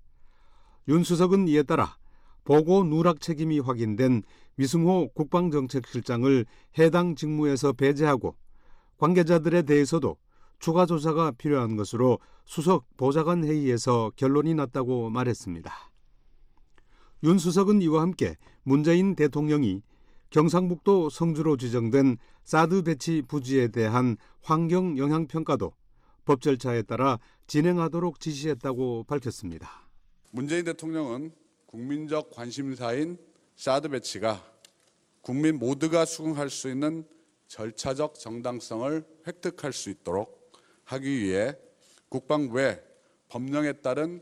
Speaker 20: 윤 수석은 이에 따라 보고 누락 책임이 확인된 위승호 국방정책실장을 해당 직무에서 배제하고 관계자들에 대해서도 추가 조사가 필요한 것으로 수석 보좌관 회의에서 결론이 났다고 말했습니다. 윤 수석은 이와 함께 문재인 대통령이 경상북도 성주로 지정된 사드 배치 부지에 대한 환경 영향 평가도 법 절차에 따라 진행하도록 지시했다고 밝혔습니다.
Speaker 21: 문재인 대통령은 국민적 관심사인 사드 배치가 국민 모두가 수긍할 수 있는 절차적 정당성을 획득할 수 있도록 하기 위해 국방부에 법령에 따른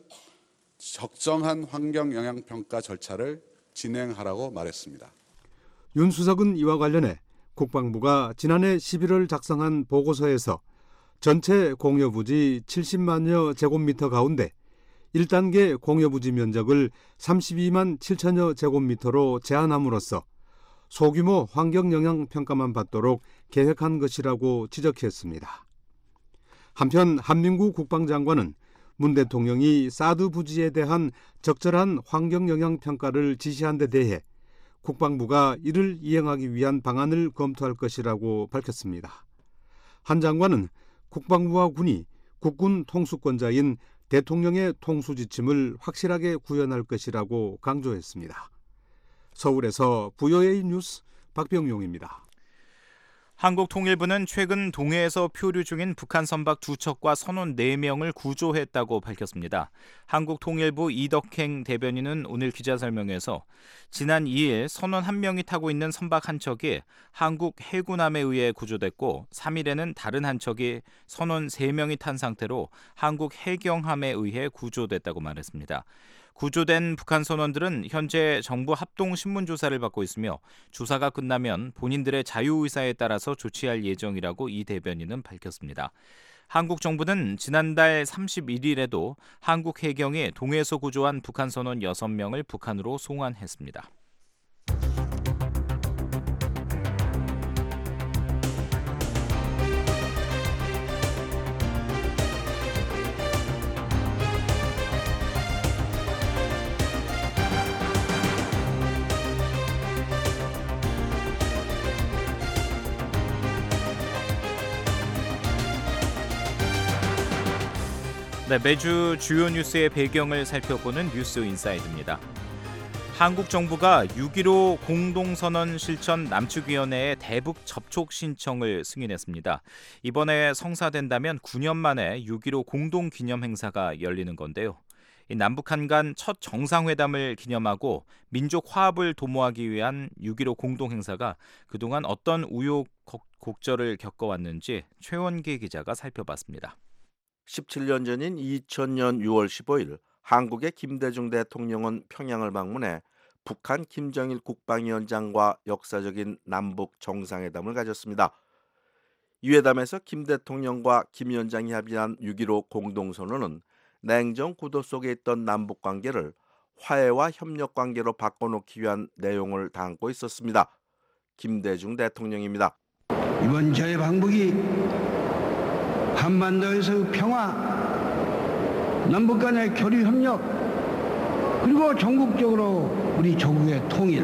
Speaker 21: 적정한 환경 영향 평가 절차를 진행하라고 말했습니다.
Speaker 20: 윤 수석은 이와 관련해 국방부가 지난해 11월 작성한 보고서에서 전체 공여부지 70만여 제곱미터 가운데 1단계 공여부지 면적을 32만 7천여 제곱미터로 제한함으로써 소규모 환경영향 평가만 받도록 계획한 것이라고 지적했습니다. 한편 한민구 국방장관은 문 대통령이 사드 부지에 대한 적절한 환경 영향 평가를 지시한 데 대해 국방부가 이를 이행하기 위한 방안을 검토할 것이라고 밝혔습니다. 한 장관은 국방부와 군이 국군 통수권자인 대통령의 통수 지침을 확실하게 구현할 것이라고 강조했습니다. 서울에서 VOA 뉴스 박병용입니다.
Speaker 5: 한국통일부는 최근 동해에서 표류 중인 북한 선박 2척과 선원 4명을 구조했다고 밝혔습니다. 한국통일부 이덕행 대변인은 오늘 기자설명회에서 지난 2일 선원 1명이 타고 있는 선박 한 척이 한국 해군함에 의해 구조됐고 3일에는 다른 한 척이 선원 3명이 탄 상태로 한국 해경함에 의해 구조됐다고 말했습니다. 구조된 북한 선원들은 현재 정부 합동 신문 조사를 받고 있으며 조사가 끝나면 본인들의 자유의사에 따라서 조치할 예정이라고 이 대변인은 밝혔습니다. 한국 정부는 지난달 31일에도 한국 해경이 동해에서 구조한 북한 선원 6명을 북한으로 송환했습니다. 네, 매주 주요 뉴스의 배경을 살펴보는 뉴스 인사이드입니다. 한국 정부가 6.15 공동선언 실천 남측위원회에 대북 접촉 신청을 승인했습니다. 이번에 성사된다면 9년 만에 6.15 공동기념행사가 열리는 건데요. 남북한 간 첫 정상회담을 기념하고 민족 화합을 도모하기 위한 6.15 공동행사가 그동안 어떤 우여곡절을 겪어왔는지 최원기 기자가 살펴봤습니다.
Speaker 2: 17년 전인 2000년 6월 15일 한국의 김대중 대통령은 평양을 방문해 북한 김정일 국방위원장과 역사적인 남북 정상회담을 가졌습니다. 이 회담에서 김 대통령과 김 위원장이 합의한 6.15 공동선언은 냉전 구도 속에 있던 남북 관계를 화해와 협력 관계로 바꿔놓기 위한 내용을 담고 있었습니다. 김대중 대통령입니다.
Speaker 22: 이번 저의 방북이 한반도에서 평화, 남북 간의 교류 협력, 그리고 전국적으로 우리 조국의 통일,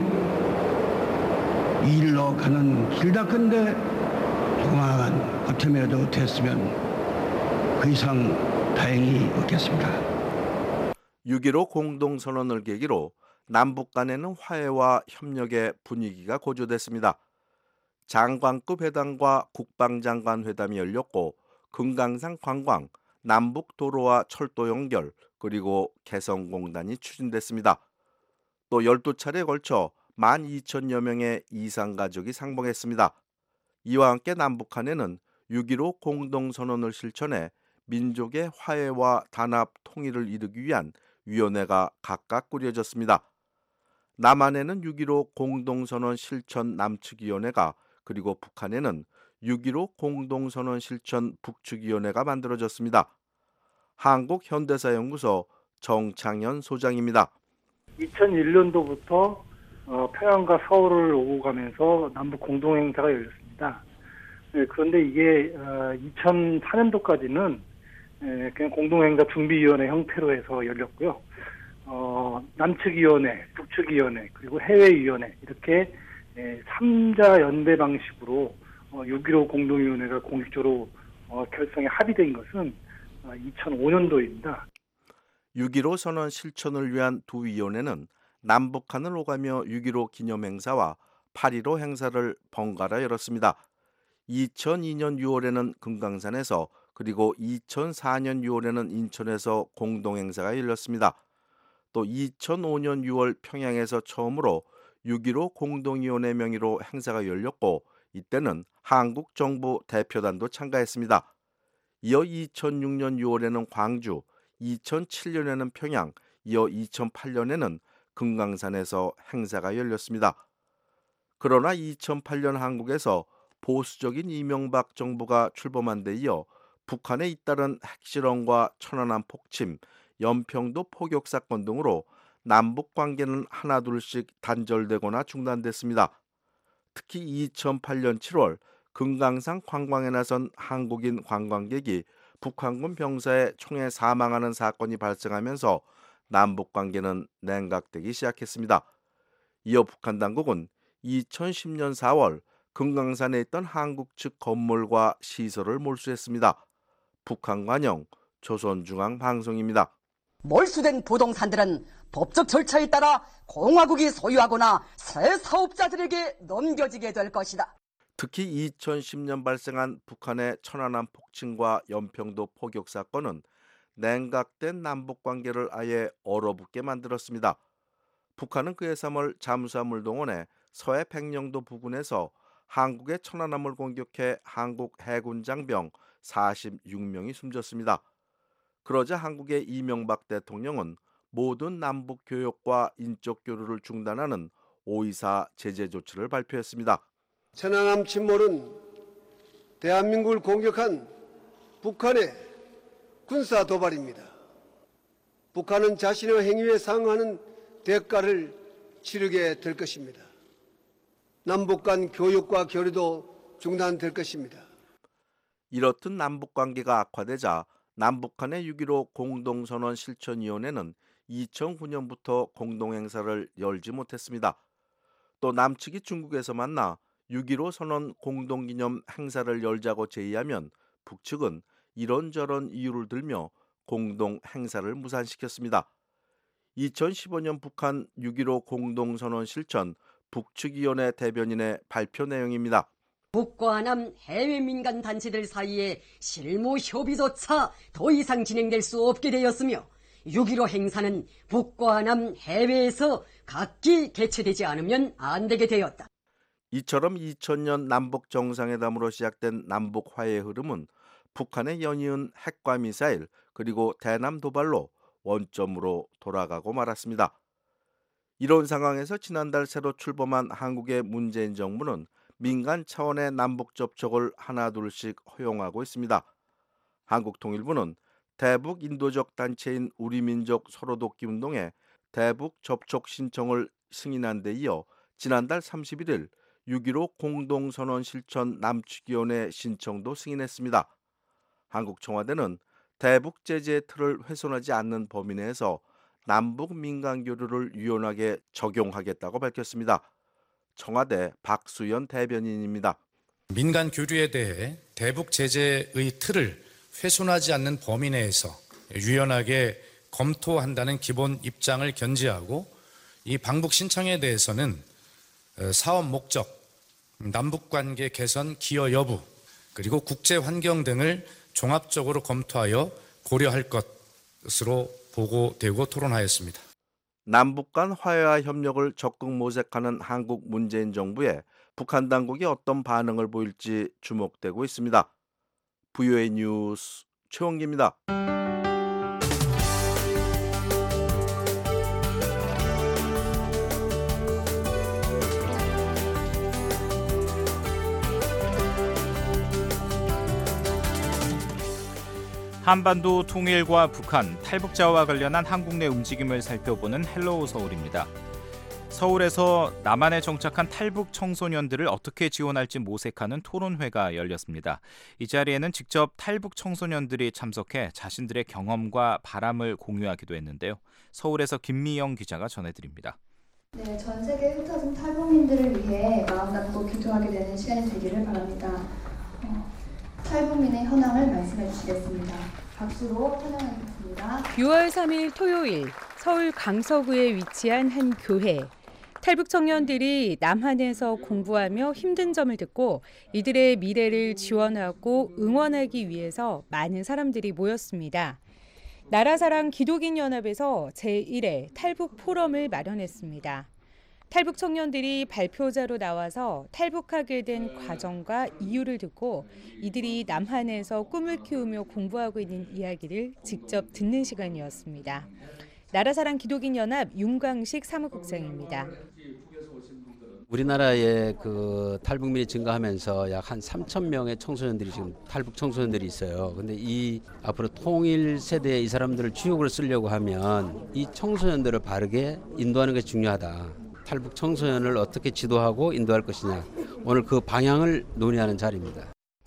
Speaker 22: 이 일로 가는 길다건대 조그마한 보탬이라도 됐으면 그 이상 다행이 없겠습니다.
Speaker 2: 6.15 공동선언을 계기로 남북 간에는 화해와 협력의 분위기가 고조됐습니다. 장관급 회담과 국방장관 회담이 열렸고 금강산 관광, 남북 도로와 철도 연결, 그리고 개성공단이 추진됐습니다. 또 12차례에 걸쳐 12,000여 명의 이산가족이 상봉했습니다. 이와 함께 남북한에는 6.15 공동선언을 실천해 민족의 화해와 단합, 통일을 이루기 위한 위원회가 각각 꾸려졌습니다. 남한에는 6.15 공동선언 실천 남측위원회가, 그리고 북한에는 6.15 공동선언 실천 북측위원회가 만들어졌습니다. 한국현대사연구소 정창현 소장입니다.
Speaker 23: 2001년도부터 평양과 서울을 오고 가면서 남북 공동행사가 열렸습니다. 그런데 이게 2004년도까지는 그냥 공동행사 준비위원회 형태로 해서 열렸고요. 남측위원회, 북측위원회, 그리고 해외위원회 이렇게 3자 연대 방식으로 6.15 공동위원회가 공식적으로 결성에 합의된 것은 2005년도입니다.
Speaker 2: 6.15 선언 실천을 위한 두 위원회는 남북한을 오가며 6.15 기념행사와 8.15 행사를 번갈아 열었습니다. 2002년 6월에는 금강산에서, 그리고 2004년 6월에는 인천에서 공동행사가 열렸습니다. 또 2005년 6월 평양에서 처음으로 6.15 공동위원회 명의로 행사가 열렸고, 이때는 한국 정부 대표단도 참가했습니다. 이어 2006년 6월에는 광주, 2007년에는 평양, 이어 2008년에는 금강산에서 행사가 열렸습니다. 그러나 2008년 한국에서 보수적인 이명박 정부가 출범한 데 이어 북한에 잇따른 핵실험과 천안함 폭침, 연평도 포격 사건 등으로 남북 관계는 하나둘씩 단절되거나 중단됐습니다. 특히 2008년 7월 금강산 관광에 나선 한국인 관광객이 북한군 병사의 총에 사망하는 사건이 발생하면서 남북 관계는 냉각되기 시작했습니다. 이어 북한 당국은 2010년 4월 금강산에 있던 한국 측 건물과 시설을 몰수했습니다. 북한 관영 조선중앙방송입니다.
Speaker 1: 몰수된 부동산들은 법적 절차에 따라 공화국이 소유하거나 새 사업자들에게 넘겨지게 될 것이다.
Speaker 2: 특히 2010년 발생한 북한의 천안함 폭침과 연평도 포격 사건은 냉각된 남북 관계를 아예 얼어붙게 만들었습니다. 북한은 그해 3월 잠수함을 동원해 서해 백령도 부근에서 한국의 천안함을 공격해 한국 해군 장병 46명이 숨졌습니다. 그러자 한국의 이명박 대통령은 모든 남북 교역과 인적 교류를 중단하는 5.24 제재 조치를 발표했습니다.
Speaker 3: 천안함 침몰은 대한민국을 공격한 북한의 군사 도발입니다. 북한은 자신의 행위에 상응하는 대가를 치르게 될 것입니다. 남북 간 교육과 교류도 중단될 것입니다.
Speaker 2: 이렇듯 남북 관계가 악화되자 남북한의 6.15 공동선언 실천위원회는 2009년부터 공동행사를 열지 못했습니다. 또 남측이 중국에서 만나 6.15 선언 공동기념 행사를 열자고 제의하면 북측은 이런저런 이유를 들며 공동행사를 무산시켰습니다. 2015년 북한 6.15 공동선언 실천 북측위원회 대변인의 발표 내용입니다.
Speaker 1: 북과 남 해외 민간 단체들 사이에 실무 협의조차 더 이상 진행될 수 없게 되었으며 6.15 행사는 북과 남 해외에서 각기 개최되지 않으면 안 되게 되었다.
Speaker 2: 이처럼 2000년 남북 정상회담으로 시작된 남북 화해 흐름은 북한의 연이은 핵과 미사일 그리고 대남 도발로 원점으로 돌아가고 말았습니다. 이런 상황에서 지난달 새로 출범한 한국의 문재인 정부는 민간 차원의 남북 접촉을 하나둘씩 허용하고 있습니다. 한국통일부는 대북 인도적 단체인 우리민족 서로돕기 운동에 대북 접촉 신청을 승인한 데 이어 지난달 31일 6.15 공동선언 실천 남측위원회 신청도 승인했습니다. 한국 청와대는 대북 제재 틀을 훼손하지 않는 범위 내에서 남북 민간 교류를 유연하게 적용하겠다고 밝혔습니다. 청와대 박수연 대변인입니다.
Speaker 4: 민간 교류에 대해 대북 제재의 틀을 훼손하지 않는 범위 내에서 유연하게 검토한다는 기본 입장을 견지하고 이 방북 신청에 대해서는 사업 목적, 남북관계 개선 기여 여부, 그리고 국제 환경 등을 종합적으로 검토하여 고려할 것으로 보고되고 토론하였습니다.
Speaker 2: 남북 간 화해와 협력을 적극 모색하는 한국 문재인 정부에 북한 당국이 어떤 반응을 보일지 주목되고 있습니다. VOA 뉴스 최원기입니다.
Speaker 5: 한반도 통일과 북한, 탈북자와 관련한 한국 내 움직임을 살펴보는 헬로우 서울입니다. 서울에서 남한에 정착한 탈북 청소년들을 어떻게 지원할지 모색하는 토론회가 열렸습니다. 이 자리에는 직접 탈북 청소년들이 참석해 자신들의 경험과 바람을 공유하기도 했는데요. 서울에서 김미영 기자가 전해드립니다.
Speaker 24: 네, 전 세계 흩어진 탈북민들을 위해 마음 갖고 기도하게 되는 시간이 되기를 바랍니다. 탈북민의 현황을 말씀해 주시겠습니다. 박수로 찬양하겠습니다.
Speaker 25: 6월 3일 토요일 서울 강서구에 위치한 한 교회. 탈북 청년들이 남한에서 공부하며 힘든 점을 듣고 이들의 미래를 지원하고 응원하기 위해서 많은 사람들이 모였습니다. 나라사랑 기독인연합에서 제1회 탈북 포럼을 마련했습니다. 탈북 청년들이 발표자로 나와서 탈북하게 된 과정과 이유를 듣고 이들이 남한에서 꿈을 키우며 공부하고 있는 이야기를 직접 듣는 시간이었습니다. 나라사랑 기독인연합 윤광식 사무국장입니다.
Speaker 26: 우리나라에 그 탈북민이 증가하면서 약 한 3천 명의 청소년들이 지금 탈북 청소년들이 있어요. 근데 이 앞으로 통일 세대에 이 사람들을 주역으로 쓰려고 하면 이 청소년들을 바르게 인도하는 게 중요하다. 탈북 청소년을 어떻게 지도하고 인도할 것이냐. 오늘 그 방향을 논의하는 자리입니다.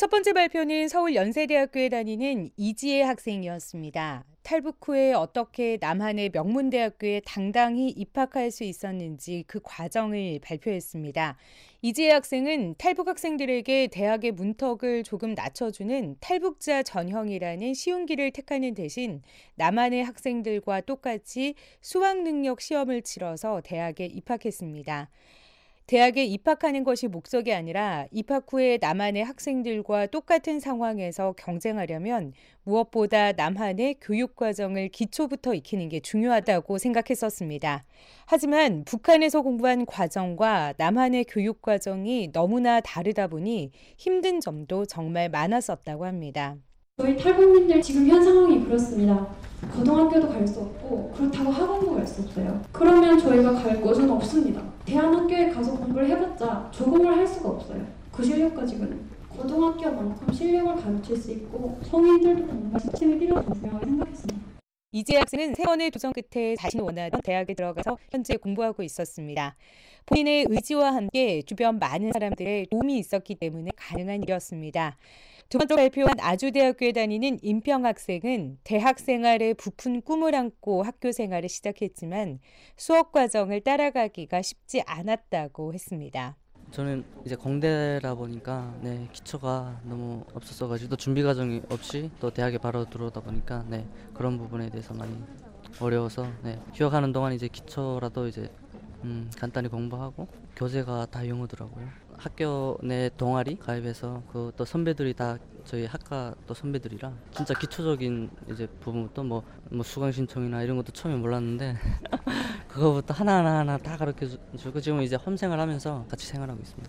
Speaker 25: 첫 번째 발표는 서울 연세대학교에 다니는 이지혜 학생이었습니다. 탈북 후에 어떻게 남한의 명문대학교에 당당히 입학할 수 있었는지 그 과정을 발표했습니다. 이지혜 학생은 탈북 학생들에게 대학의 문턱을 조금 낮춰주는 탈북자 전형이라는 쉬운 길을 택하는 대신 남한의 학생들과 똑같이 수학능력 시험을 치러서 대학에 입학했습니다. 대학에 입학하는 것이 목적이 아니라 입학 후에 남한의 학생들과 똑같은 상황에서 경쟁하려면 무엇보다 남한의 교육 과정을 기초부터 익히는 게 중요하다고 생각했었습니다. 하지만 북한에서 공부한 과정과 남한의 교육 과정이 너무나 다르다 보니 힘든 점도 정말 많았었다고 합니다.
Speaker 6: 저희 탈북민들 지금 현 상황이 그렇습니다. 고등학교도 갈 수 없고 그렇다고 학원도 갈 수 없어요. 그러면 저희가 갈 곳은 없습니다. 대안학교에 가서 공부를 해봤자 조공을 할 수가 없어요. 그 실력 가지고는 고등학교만큼 실력을 가르칠 수 있고 성인들도 공부할 시스템이 필요하다고 중요하게 생각했습니다.
Speaker 25: 이지혜 학생은 3번의 도전 끝에 자신이 원하던 대학에 들어가서 현재 공부하고 있었습니다. 본인의 의지와 함께 주변 많은 사람들의 도움이 있었기 때문에 가능한 일이었습니다. 두 번째 발표한 아주대학교에 다니는 임평 학생은 대학 생활에 부푼 꿈을 안고 학교 생활을 시작했지만 수업 과정을 따라가기가 쉽지 않았다고 했습니다.
Speaker 7: 저는 이제 공대라 보니까 기초가 너무 없었어가지고 또 준비 과정이 없이 또 대학에 바로 들어오다 보니까 그런 부분에 대해서 많이 어려워서 휴학하는 동안 이제 기초라도 이제 간단히 공부하고 교재가 다 영어더라고요. 학교 내 동아리 가입해서 그 또 선배들이 다 저희 학과 또 선배들이라 진짜 기초적인 이제 부분부터 뭐 수강 신청이나 이런 것도 처음에 몰랐는데 그거부터 하나하나 다 가르쳐주고 지금 이제 홈생활 하면서 같이 생활하고 있습니다.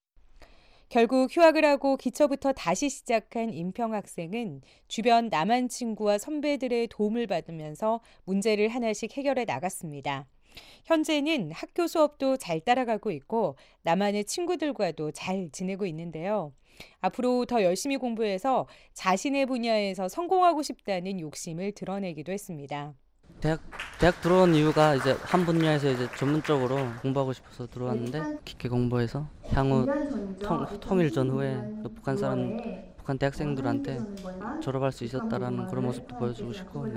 Speaker 25: 결국 휴학을 하고 기초부터 다시 시작한 임평 학생은 주변 남한 친구와 선배들의 도움을 받으면서 문제를 하나씩 해결해 나갔습니다. 현재는 학교 수업도 잘 따라가고 있고 남한의 친구들과도 잘 지내고 있는데요. 앞으로 더 열심히 공부해서 자신의 분야에서 성공하고 싶다는 욕심을 드러내기도 했습니다.
Speaker 7: 대학 들어온 이유가 이제 한 분야에서 이제 전문적으로 공부하고 싶어서 들어왔는데 깊게 공부해서 향후 통일 전후에 북한 대학생들한테 졸업할 수 있었다라는 그런 모습도 보여주고 싶고.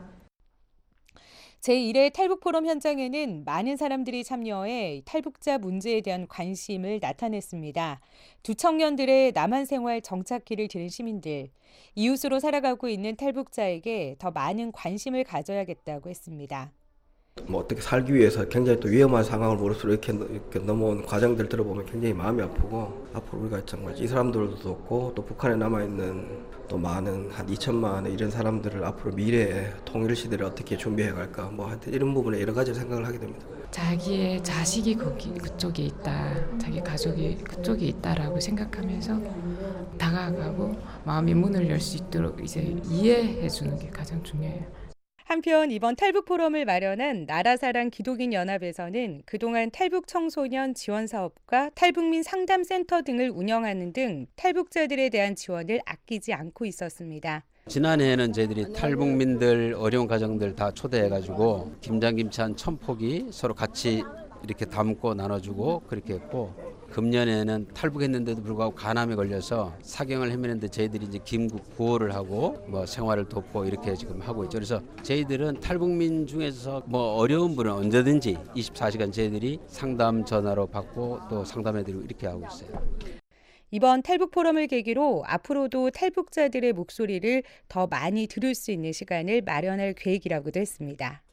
Speaker 25: 제1회 탈북 포럼 현장에는 많은 사람들이 참여해 탈북자 문제에 대한 관심을 나타냈습니다. 두 청년들의 남한 생활 정착기를 들은 시민들, 이웃으로 살아가고 있는 탈북자에게 더 많은 관심을 가져야겠다고 했습니다.
Speaker 9: 어떻게 살기 위해서 굉장히 또 위험한 상황을 무릅쓰고 이렇게 넘어온 과정들 들어보면 굉장히 마음이 아프고 앞으로 우리가 정말 이 사람들도 돕고 또 북한에 남아있는 또 많은 한 2천만의 이런 사람들을 앞으로 미래의 통일 시대를 어떻게 준비해 갈까 하여튼 이런 부분에 여러 가지 생각을 하게 됩니다.
Speaker 10: 자기의 자식이 그쪽에 있다, 자기 가족이 그쪽에 있다라고 생각하면서 다가가고 마음의 문을 열 수 있도록 이제 이해해 주는 게 가장 중요해요.
Speaker 25: 한편 이번 탈북 포럼을 마련한 나라사랑 기독인 연합에서는 그동안 탈북 청소년 지원 사업과 탈북민 상담센터 등을 운영하는 등 탈북자들에 대한 지원을 아끼지 않고 있었습니다.
Speaker 26: 지난해에는 저희들이 탈북민들 어려운 가정들 다 초대해가지고 김장김치 1,000포기 서로 같이 이렇게 담고 나눠주고 그렇게 했고, 금년에는 탈북했는데도 불구하고 간암에 걸려서 사경을 헤매는데 저희들이 이제 긴급 구호를 하고 생활을 돕고 이렇게 지금 하고 있죠. 그래서 저희들은 탈북민 중에서 어려운 분은 언제든지 24시간 저희들이 상담 전화로 받고 또 상담해드리고 이렇게 하고 있어요.
Speaker 25: 이번 탈북 포럼을 계기로 앞으로도 탈북자들의 목소리를 더 많이 들을 수 있는 시간을 마련할 계획이라고도 했습니다.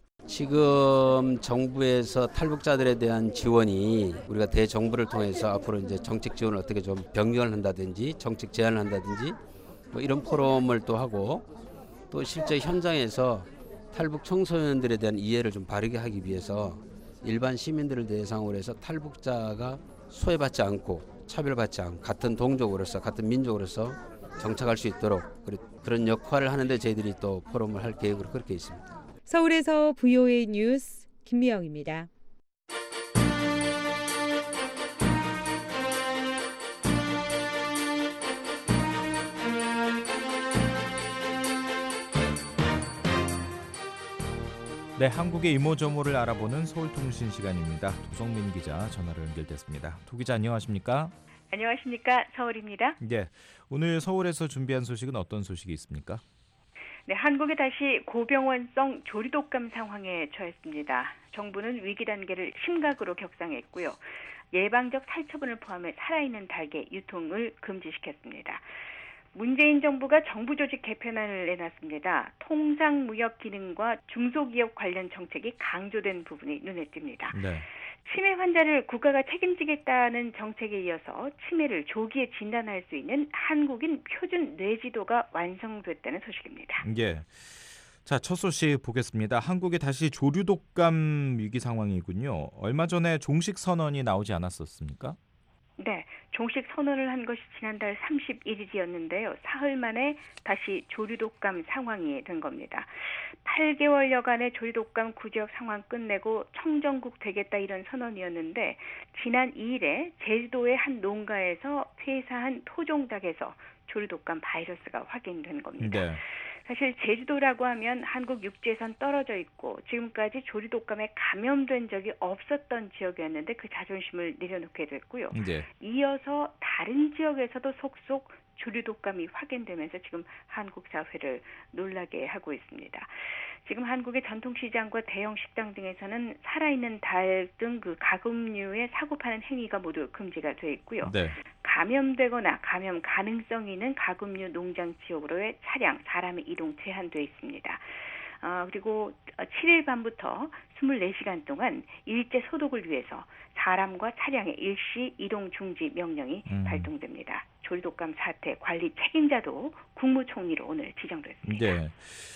Speaker 26: 지금 정부에서 탈북자들에 대한 지원이 우리가 대정부를 통해서 앞으로 이제 정책 지원을 어떻게 좀 변경을 한다든지 정책 제안을 한다든지 이런 포럼을 또 하고, 또 실제 현장에서 탈북 청소년들에 대한 이해를 좀 바르게 하기 위해서 일반 시민들을 대상으로 해서 탈북자가 소외받지 않고 차별받지 않고 같은 동족으로서 같은 민족으로서 정착할 수 있도록 그런 역할을 하는데 저희들이 또 포럼을 할 계획으로 그렇게 있습니다.
Speaker 25: 서울에서 VOA 뉴스 김미영입니다.
Speaker 5: 네, 한국의 이모저모를 알아보는 서울통신 시간입니다. 도성민 기자 전화로 연결됐습니다. 도 기자 안녕하십니까?
Speaker 8: 안녕하십니까. 서울입니다.
Speaker 5: 네, 오늘 서울에서 준비한 소식은 어떤 소식이 있습니까?
Speaker 8: 네, 한국이 다시 고병원성 조류독감 상황에 처했습니다. 정부는 위기 단계를 심각으로 격상했고요. 예방적 살처분을 포함해 살아있는 닭의 유통을 금지시켰습니다. 문재인 정부가 정부 조직 개편안을 내놨습니다. 통상무역 기능과 중소기업 관련 정책이 강조된 부분이 눈에 띕니다.
Speaker 5: 네.
Speaker 8: 치매 환자를 국가가 책임지겠다는 정책에 이어서 치매를 조기에 진단할 수 있는 한국인 표준 뇌지도가 완성됐다는 소식입니다.
Speaker 5: 예. 자, 첫 소식 보겠습니다. 한국이 다시 조류독감 위기 상황이군요. 얼마 전에 종식 선언이 나오지 않았었습니까?
Speaker 8: 네, 종식 선언을 한 것이 지난달 31일이었는데요. 사흘 만에 다시 조류독감 상황이 된 겁니다. 8개월여간의 조류독감 구제역 상황 끝내고 청정국 되겠다 이런 선언이었는데 지난 2일에 제주도의 한 농가에서 폐사한 토종닭에서 조류독감 바이러스가 확인된 겁니다.
Speaker 5: 네.
Speaker 8: 사실 제주도라고 하면 한국 육지에선 떨어져 있고 지금까지 조류독감에 감염된 적이 없었던 지역이었는데 그 자존심을 내려놓게 됐고요.
Speaker 5: 네.
Speaker 8: 이어서 다른 지역에서도 속속 조류독감이 확인되면서 지금 한국 사회를 놀라게 하고 있습니다. 지금 한국의 전통시장과 대형 식당 등에서는 살아있는 닭 등 그 가금류의 사고 파는 행위가 모두 금지가 돼 있고요.
Speaker 5: 네.
Speaker 8: 감염되거나 감염 가능성이 있는 가금류 농장 지역으로의 차량, 사람의 이동 제한돼 있습니다. 그리고 7일 밤부터 24시간 동안 일제 소독을 위해서 사람과 차량의 일시 이동 중지 명령이 발동됩니다. 조류독감 사태 관리 책임자도 국무총리로 오늘 지정됐습니다.
Speaker 5: 네.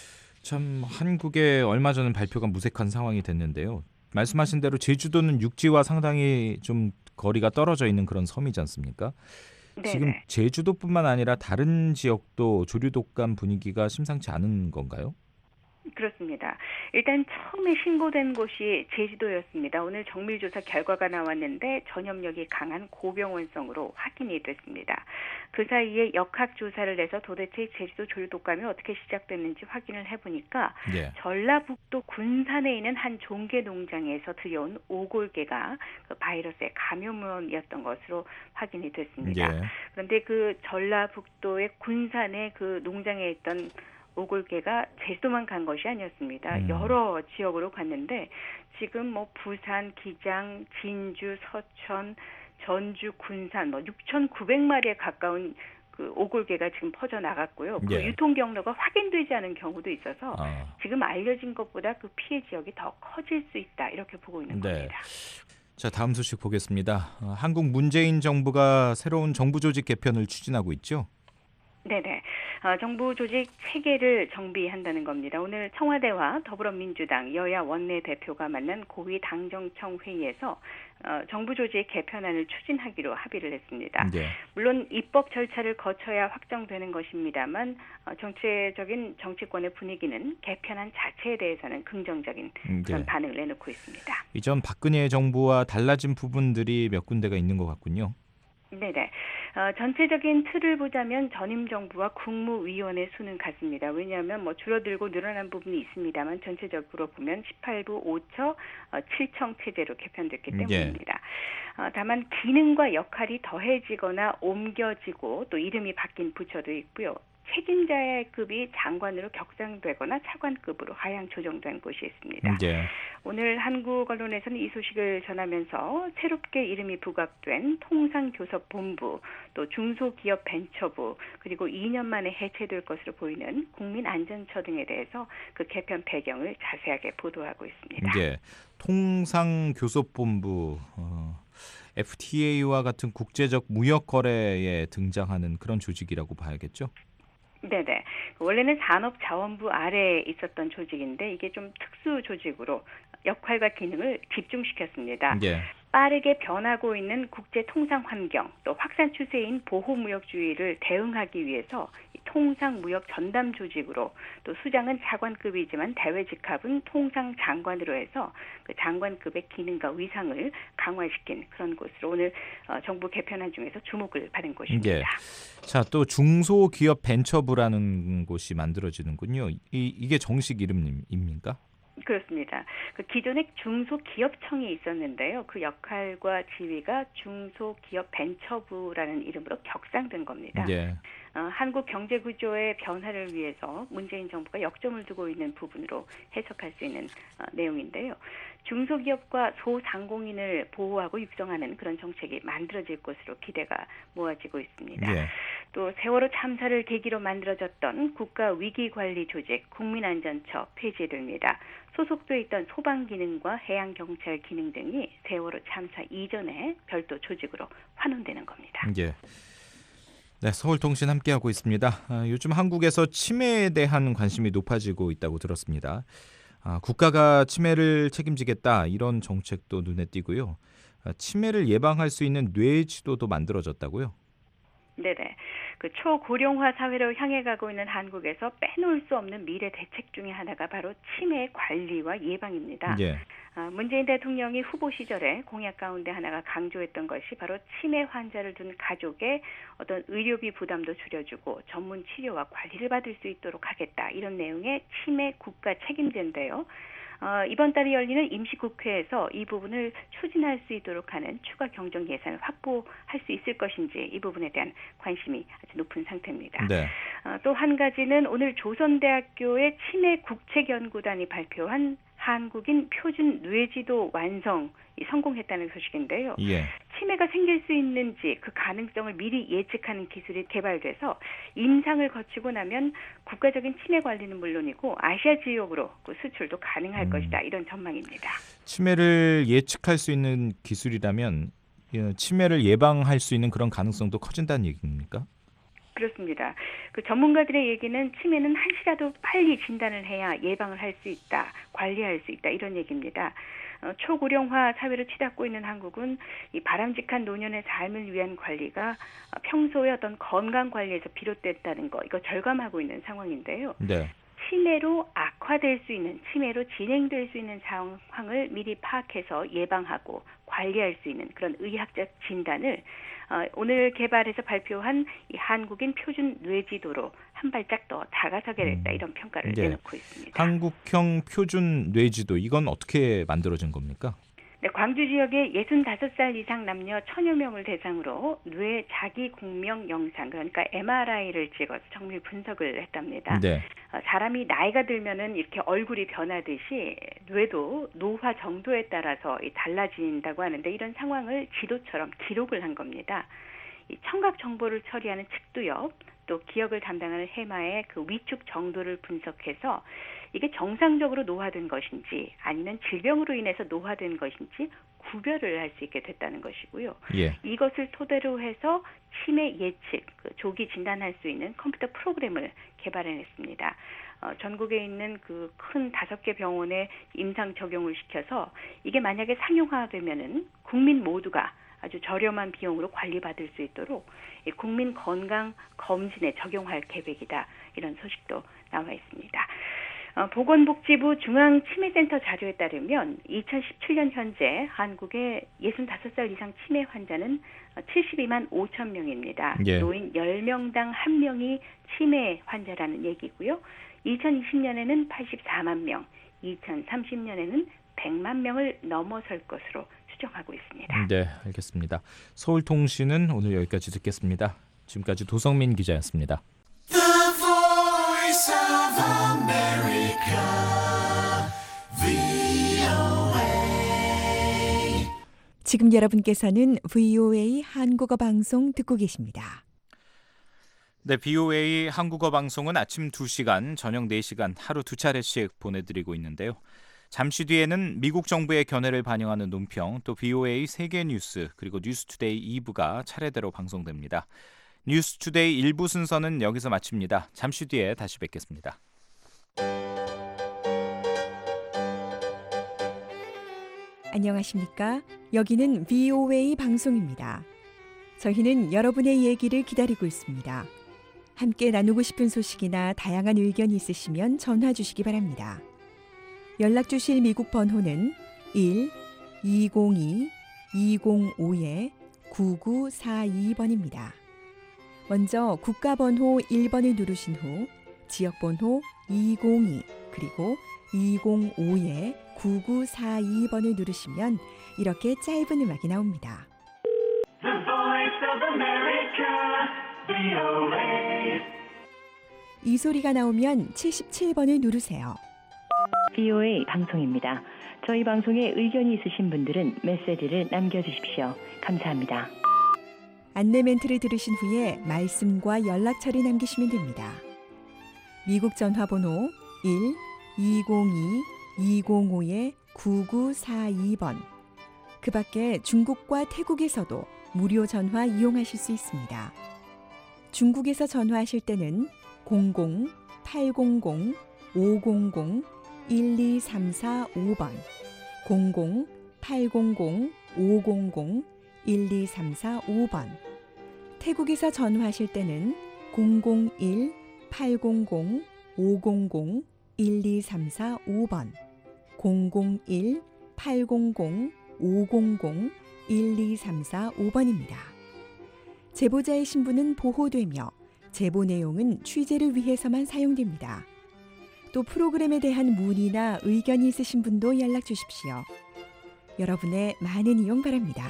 Speaker 5: 참 한국에 얼마 전에 발표가 무색한 상황이 됐는데요. 말씀하신 대로 제주도는 육지와 상당히 좀 거리가 떨어져 있는 그런 섬이지 않습니까?
Speaker 8: 네네.
Speaker 5: 지금 제주도뿐만 아니라 다른 지역도 조류독감 분위기가 심상치 않은 건가요?
Speaker 8: 그렇습니다. 일단 처음에 신고된 곳이 제주도였습니다. 오늘 정밀조사 결과가 나왔는데 전염력이 강한 고병원성으로 확인이 됐습니다. 그 사이에 역학조사를 해서 도대체 제주도 조류독감이 어떻게 시작됐는지 확인을 해보니까
Speaker 5: 예.
Speaker 8: 전라북도 군산에 있는 한 종개 농장에서 들여온 오골개가 그 바이러스의 감염원이었던 것으로 확인이 됐습니다.
Speaker 5: 예.
Speaker 8: 그런데 그 전라북도의 군산의 그 농장에 있던 오골개가 제주도만 간 것이 아니었습니다. 여러 지역으로 갔는데 지금 뭐 부산, 기장, 진주, 서천, 전주, 군산 6,900마리에 가까운 그 오골개가 지금 퍼져 나갔고요. 그
Speaker 5: 예.
Speaker 8: 유통 경로가 확인되지 않은 경우도 있어서 지금 알려진 것보다 그 피해 지역이 더 커질 수 있다 이렇게 보고 있는 겁니다.
Speaker 5: 자, 다음 소식 보겠습니다. 한국 문재인 정부가 새로운 정부 조직 개편을 추진하고 있죠?
Speaker 8: 네네. 정부 조직 체계를 정비한다는 겁니다. 오늘 청와대와 더불어민주당 여야 원내대표가 만난 고위 당정청 회의에서 정부 조직 개편안을 추진하기로 합의를 했습니다.
Speaker 5: 네.
Speaker 8: 물론 입법 절차를 거쳐야 확정되는 것입니다만 정치적인 정치권의 분위기는 개편안 자체에 대해서는 긍정적인 그런
Speaker 5: 네.
Speaker 8: 반응을 내놓고 있습니다.
Speaker 5: 이전 박근혜 정부와 달라진 부분들이 몇 군데가 있는 것 같군요.
Speaker 8: 네네. 전체적인 틀을 보자면 전임 정부와 국무위원회 수는 같습니다. 왜냐하면 뭐 줄어들고 늘어난 부분이 있습니다만 전체적으로 보면 18부 5처 7청 체제로 개편됐기 때문입니다. 다만 기능과 역할이 더해지거나 옮겨지고 또 이름이 바뀐 부처도 있고요. 책임자의 급이 장관으로 격상되거나 차관급으로 하향 조정된 곳이 있습니다.
Speaker 5: 네.
Speaker 8: 오늘 한국 언론에서는 이 소식을 전하면서 새롭게 이름이 부각된 통상교섭본부, 또 중소기업벤처부, 그리고 2년 만에 해체될 것으로 보이는 국민안전처 등에 대해서 그 개편 배경을 자세하게 보도하고 있습니다.
Speaker 5: 네. 통상교섭본부, FTA와 같은 국제적 무역 거래에 등장하는 그런 조직이라고 봐야겠죠?
Speaker 8: 네네. 원래는 산업자원부 아래에 있었던 조직인데 이게 좀 특수 조직으로 역할과 기능을 집중시켰습니다.
Speaker 5: 네.
Speaker 8: 빠르게 변하고 있는 국제 통상 환경, 또 확산 추세인 보호무역주의를 대응하기 위해서 통상무역 전담 조직으로, 또 수장은 차관급이지만 대외 직함은 통상장관으로 해서 그 장관급의 기능과 위상을 강화시킨 그런 곳으로 오늘 정부 개편안 중에서 주목을 받은 곳입니다.
Speaker 5: 네. 자, 또 중소기업 벤처부라는 곳이 만들어지는군요. 이게 정식 이름입니까?
Speaker 8: 그렇습니다. 그 기존에 중소기업청이 있었는데요. 그 역할과 지위가 중소기업벤처부라는 이름으로 격상된 겁니다.
Speaker 5: 예.
Speaker 8: 한국 경제 구조의 변화를 위해서 문재인 정부가 역점을 두고 있는 부분으로 해석할 수 있는 내용인데요. 중소기업과 소상공인을 보호하고 육성하는 그런 정책이 만들어질 것으로 기대가 모아지고 있습니다.
Speaker 5: 예.
Speaker 8: 또 세월호 참사를 계기로 만들어졌던 국가위기관리조직 국민안전처 폐지됩니다. 소속돼 있던 소방기능과 해양경찰 기능 등이 세월호 참사 이전에 별도 조직으로 환원되는 겁니다.
Speaker 5: 예. 네, 서울통신 함께하고 있습니다. 요즘 한국에서 치매에 대한 관심이 높아지고 있다고 들었습니다. 국가가 치매를 책임지겠다 이런 정책도 눈에 띄고요. 치매를 예방할 수 있는 뇌지도도 만들어졌다고요?
Speaker 8: 네네. 그 초고령화 사회로 향해 가고 있는 한국에서 빼놓을 수 없는 미래 대책 중에 하나가 바로 치매 관리와 예방입니다.
Speaker 5: 예.
Speaker 8: 문재인 대통령이 후보 시절에 공약 가운데 하나가 강조했던 것이 바로 치매 환자를 둔 가족의 어떤 의료비 부담도 줄여주고 전문 치료와 관리를 받을 수 있도록 하겠다. 이런 내용의 치매 국가 책임제인데요. 이번 달에 열리는 임시국회에서 이 부분을 추진할 수 있도록 하는 추가 경정 예산을 확보할 수 있을 것인지 이 부분에 대한 관심이 아주 높은 상태입니다.
Speaker 5: 네.
Speaker 8: 또 한 가지는 오늘 조선대학교의 치매 국책연구단이 발표한 한국인 표준 뇌지도 완성이 성공했다는 소식인데요.
Speaker 5: 예.
Speaker 8: 치매가 생길 수 있는지 그 가능성을 미리 예측하는 기술이 개발돼서 임상을 거치고 나면 국가적인 치매 관리는 물론이고 아시아 지역으로 그 수출도 가능할 것이다. 이런 전망입니다.
Speaker 5: 치매를 예측할 수 있는 기술이라면 치매를 예방할 수 있는 그런 가능성도 커진다는 얘기입니까?
Speaker 8: 그렇습니다. 그 전문가들의 얘기는 치매는 한시라도 빨리 진단을 해야 예방을 할 수 있다, 관리할 수 있다 이런 얘기입니다. 초고령화 사회로 치닫고 있는 한국은 이 바람직한 노년의 삶을 위한 관리가 평소의 어떤 건강 관리에서 비롯됐다는 거 이거 절감하고 있는 상황인데요.
Speaker 5: 네.
Speaker 8: 치매로 악화될 수 있는, 치매로 진행될 수 있는 상황을 미리 파악해서 예방하고 관리할 수 있는 그런 의학적 진단을 오늘 개발해서 발표한 이 한국인 표준 뇌지도로 한 발짝 더 다가서게 됐다 이런 평가를 내놓고 있습니다.
Speaker 5: 한국형 표준 뇌지도 이건 어떻게 만들어진 겁니까?
Speaker 8: 네, 광주 지역의 65살 이상 남녀 1000여 명을 대상으로 뇌 자기 공명 영상 그러니까 MRI를 찍어서 정밀 분석을 했답니다.
Speaker 5: 네.
Speaker 8: 사람이 나이가 들면은 이렇게 얼굴이 변하듯이 뇌도 노화 정도에 따라서 달라진다고 하는데 이런 상황을 지도처럼 기록을 한 겁니다. 이 청각 정보를 처리하는 측두엽 또 기억을 담당하는 해마의 그 위축 정도를 분석해서 이게 정상적으로 노화된 것인지 아니면 질병으로 인해서 노화된 것인지 구별을 할 수 있게 됐다는 것이고요.
Speaker 5: 예.
Speaker 8: 이것을 토대로 해서 치매 예측, 조기 진단할 수 있는 컴퓨터 프로그램을 개발해냈습니다. 전국에 있는 그 큰 5개 병원에 임상 적용을 시켜서 이게 만약에 상용화되면은 국민 모두가 아주 저렴한 비용으로 관리받을 수 있도록 국민 건강 검진에 적용할 계획이다. 이런 소식도 나와 있습니다. 보건복지부 중앙치매센터 자료에 따르면 2017년 현재 한국의 65살 이상 치매 환자는 72만 5천 명입니다.
Speaker 5: 예.
Speaker 8: 노인 10명당 1명이 치매 환자라는 얘기고요. 2020년에는 84만 명, 2030년에는 100만 명을 넘어설 것으로 추정하고 있습니다.
Speaker 5: 네, 알겠습니다. 서울통신은 오늘 여기까지 듣겠습니다. 지금까지 도성민 기자였습니다.
Speaker 11: 지금 여러분께서는 VOA 한국어 방송 듣고 계십니다.
Speaker 5: 네, VOA 한국어 방송은 아침 2시간, 저녁 4시간 하루 2차례씩 보내드리고 있는데요. 잠시 뒤에는 미국 정부의 견해를 반영하는 논평, 또 VOA 세계 뉴스, 그리고 뉴스투데이 2부가 차례대로 방송됩니다. 뉴스투데이 1부 순서는 여기서 마칩니다. 잠시 뒤에 다시 뵙겠습니다.
Speaker 11: 안녕하십니까? 여기는 VOA 방송입니다. 저희는 여러분의 얘기를 기다리고 있습니다. 함께 나누고 싶은 소식이나 다양한 의견이 있으시면 전화 주시기 바랍니다. 연락 주실 미국 번호는 1-202-205-9942번입니다. 먼저 국가번호 1번을 누르신 후 지역번호 202 그리고 205-9942번을 누르시면 이렇게 짧은 음악이 나옵니다.
Speaker 12: The Voice of America, VOA.
Speaker 11: 이 소리가 나오면 77번을 누르세요.
Speaker 13: VOA 방송입니다. 저희 방송에 의견이 있으신 분들은 메시지를 남겨주십시오. 감사합니다.
Speaker 11: 안내 멘트를 들으신 후에 말씀과 연락처를 남기시면 됩니다. 미국 전화번호 1-202-205-9942번. 그 밖에 중국과 태국에서도 무료 전화 이용하실 수 있습니다. 중국에서 전화하실 때는 00-800-500-12345번, 00-800-500-12345번. 태국에서 전화하실 때는 001-800-500-12345번, 001-800-500-12345번입니다. 제보자의 신분은 보호되며 제보 내용은 취재를 위해서만 사용됩니다. 또 프로그램에 대한 문의나 의견이 있으신 분도 연락 주십시오. 여러분의 많은 이용 바랍니다.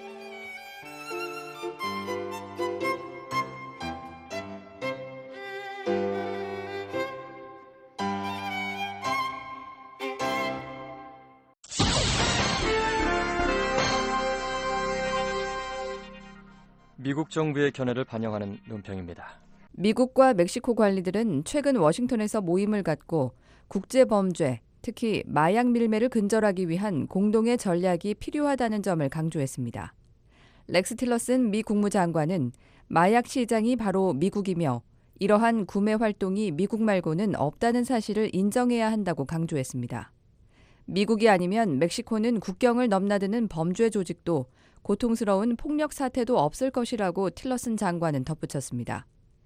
Speaker 19: 미국 정부의 견해를 반영하는 논평입니다.
Speaker 14: 미국과 멕시코 관리들은 최근 워싱턴에서 모임을 갖고 국제범죄, 특히 마약 밀매를 근절하기 위한 공동의 전략이 필요하다는 점을 강조했습니다. 렉스 틸러슨 미 국무장관은 마약 시장이 바로 미국이며 이러한 구매 활동이 미국 말고는 없다는 사실을 인정해야 한다고 강조했습니다. 미국이 아니면 멕시코는 국경을 넘나드는 범죄 조직도 고통스러운 폭력 사태도 없을 것이라고 틸러슨 장관은 덧붙였습니다.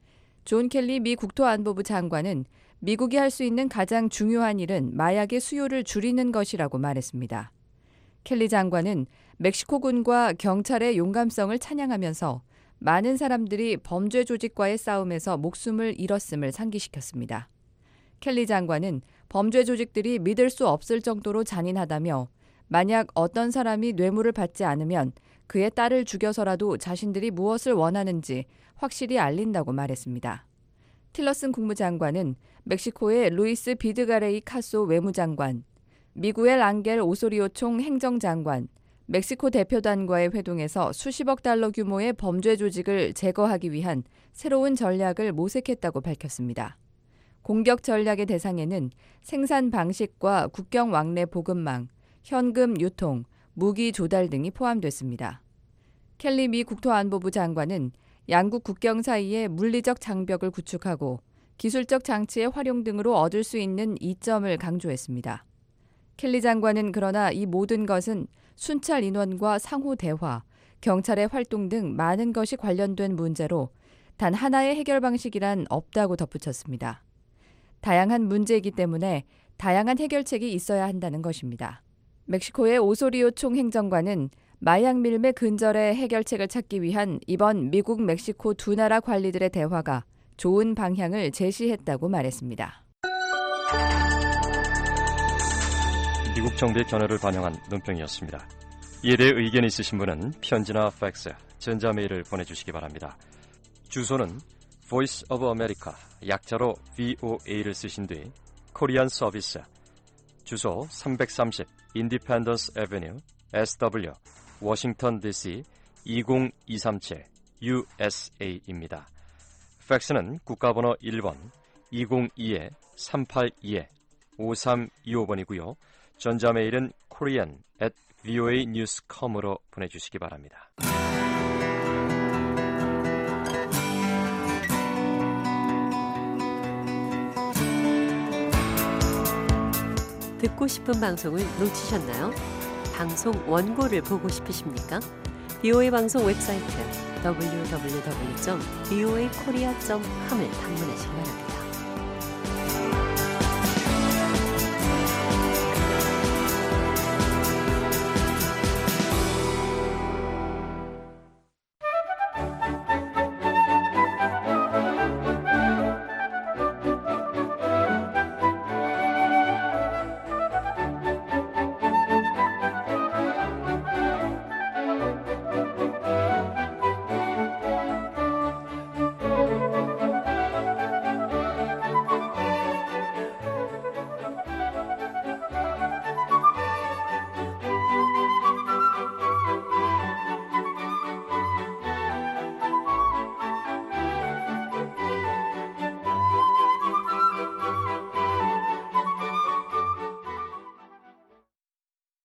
Speaker 14: 존 켈리 미 국토안보부 장관은 미국이 할 수 있는 가장 중요한 일은 마약의 수요를 줄이는 것이라고 말했습니다. 켈리 장관은 멕시코군과 경찰의 용감성을 찬양하면서 많은 사람들이 범죄 조직과의 싸움에서 목숨을 잃었음을 상기시켰습니다. 켈리 장관은 범죄 조직들이 믿을 수 없을 정도로 잔인하다며 만약 어떤 사람이 뇌물을 받지 않으면 그의 딸을 죽여서라도 자신들이 무엇을 원하는지 확실히 알린다고 말했습니다. 틸러슨 국무장관은 멕시코의 루이스 비드가레이 카소 외무장관, 미구엘 앙겔 오소리오 총 행정장관, 멕시코 대표단과의 회동에서 수십억 달러 규모의 범죄 조직을 제거하기 위한 새로운 전략을 모색했다고 밝혔습니다. 공격 전략의 대상에는 생산 방식과 국경 왕래 보급망, 현금 유통, 무기 조달 등이 포함됐습니다. 켈리 미 국토안보부 장관은 양국 국경 사이에 물리적 장벽을 구축하고 기술적 장치의 활용 등으로 얻을 수 있는 이점을 강조했습니다. 켈리 장관은 그러나 이 모든 것은 순찰 인원과 상호 대화, 경찰의 활동 등 많은 것이 관련된 문제로 단 하나의 해결 방식이란 없다고 덧붙였습니다. 다양한 문제이기 때문에 다양한 해결책이 있어야 한다는 것입니다. 멕시코의 오소리오 총 행정관은 마약 밀매 근절의 해결책을 찾기 위한 이번 미국 멕시코 두 나라 관리들의 대화가 좋은 방향을 제시했다고 말했습니다.
Speaker 19: 미국 정부의 견해를 반영한 논평이었습니다. 이에 대해 의견이 있으신 분은 편지나 팩스, 전자메일을 보내주시기 바랍니다. 주소는 Voice of America, 약자로 VOA를 쓰신 뒤 코리안 서비스, 주소 330 인디펜던스 애비뉴, SW, 워싱턴 DC 20237 USA입니다. 팩스는 국가번호 1번 202-382-5325번이고요. 전자메일은 korean@voanews.com으로 보내주시기 바랍니다.
Speaker 15: 듣고 싶은 방송을 놓치셨나요? 방송 원고를 보고 싶으십니까? VOA 방송 웹사이트 www.voakorea.com을 방문하시기 바랍니다.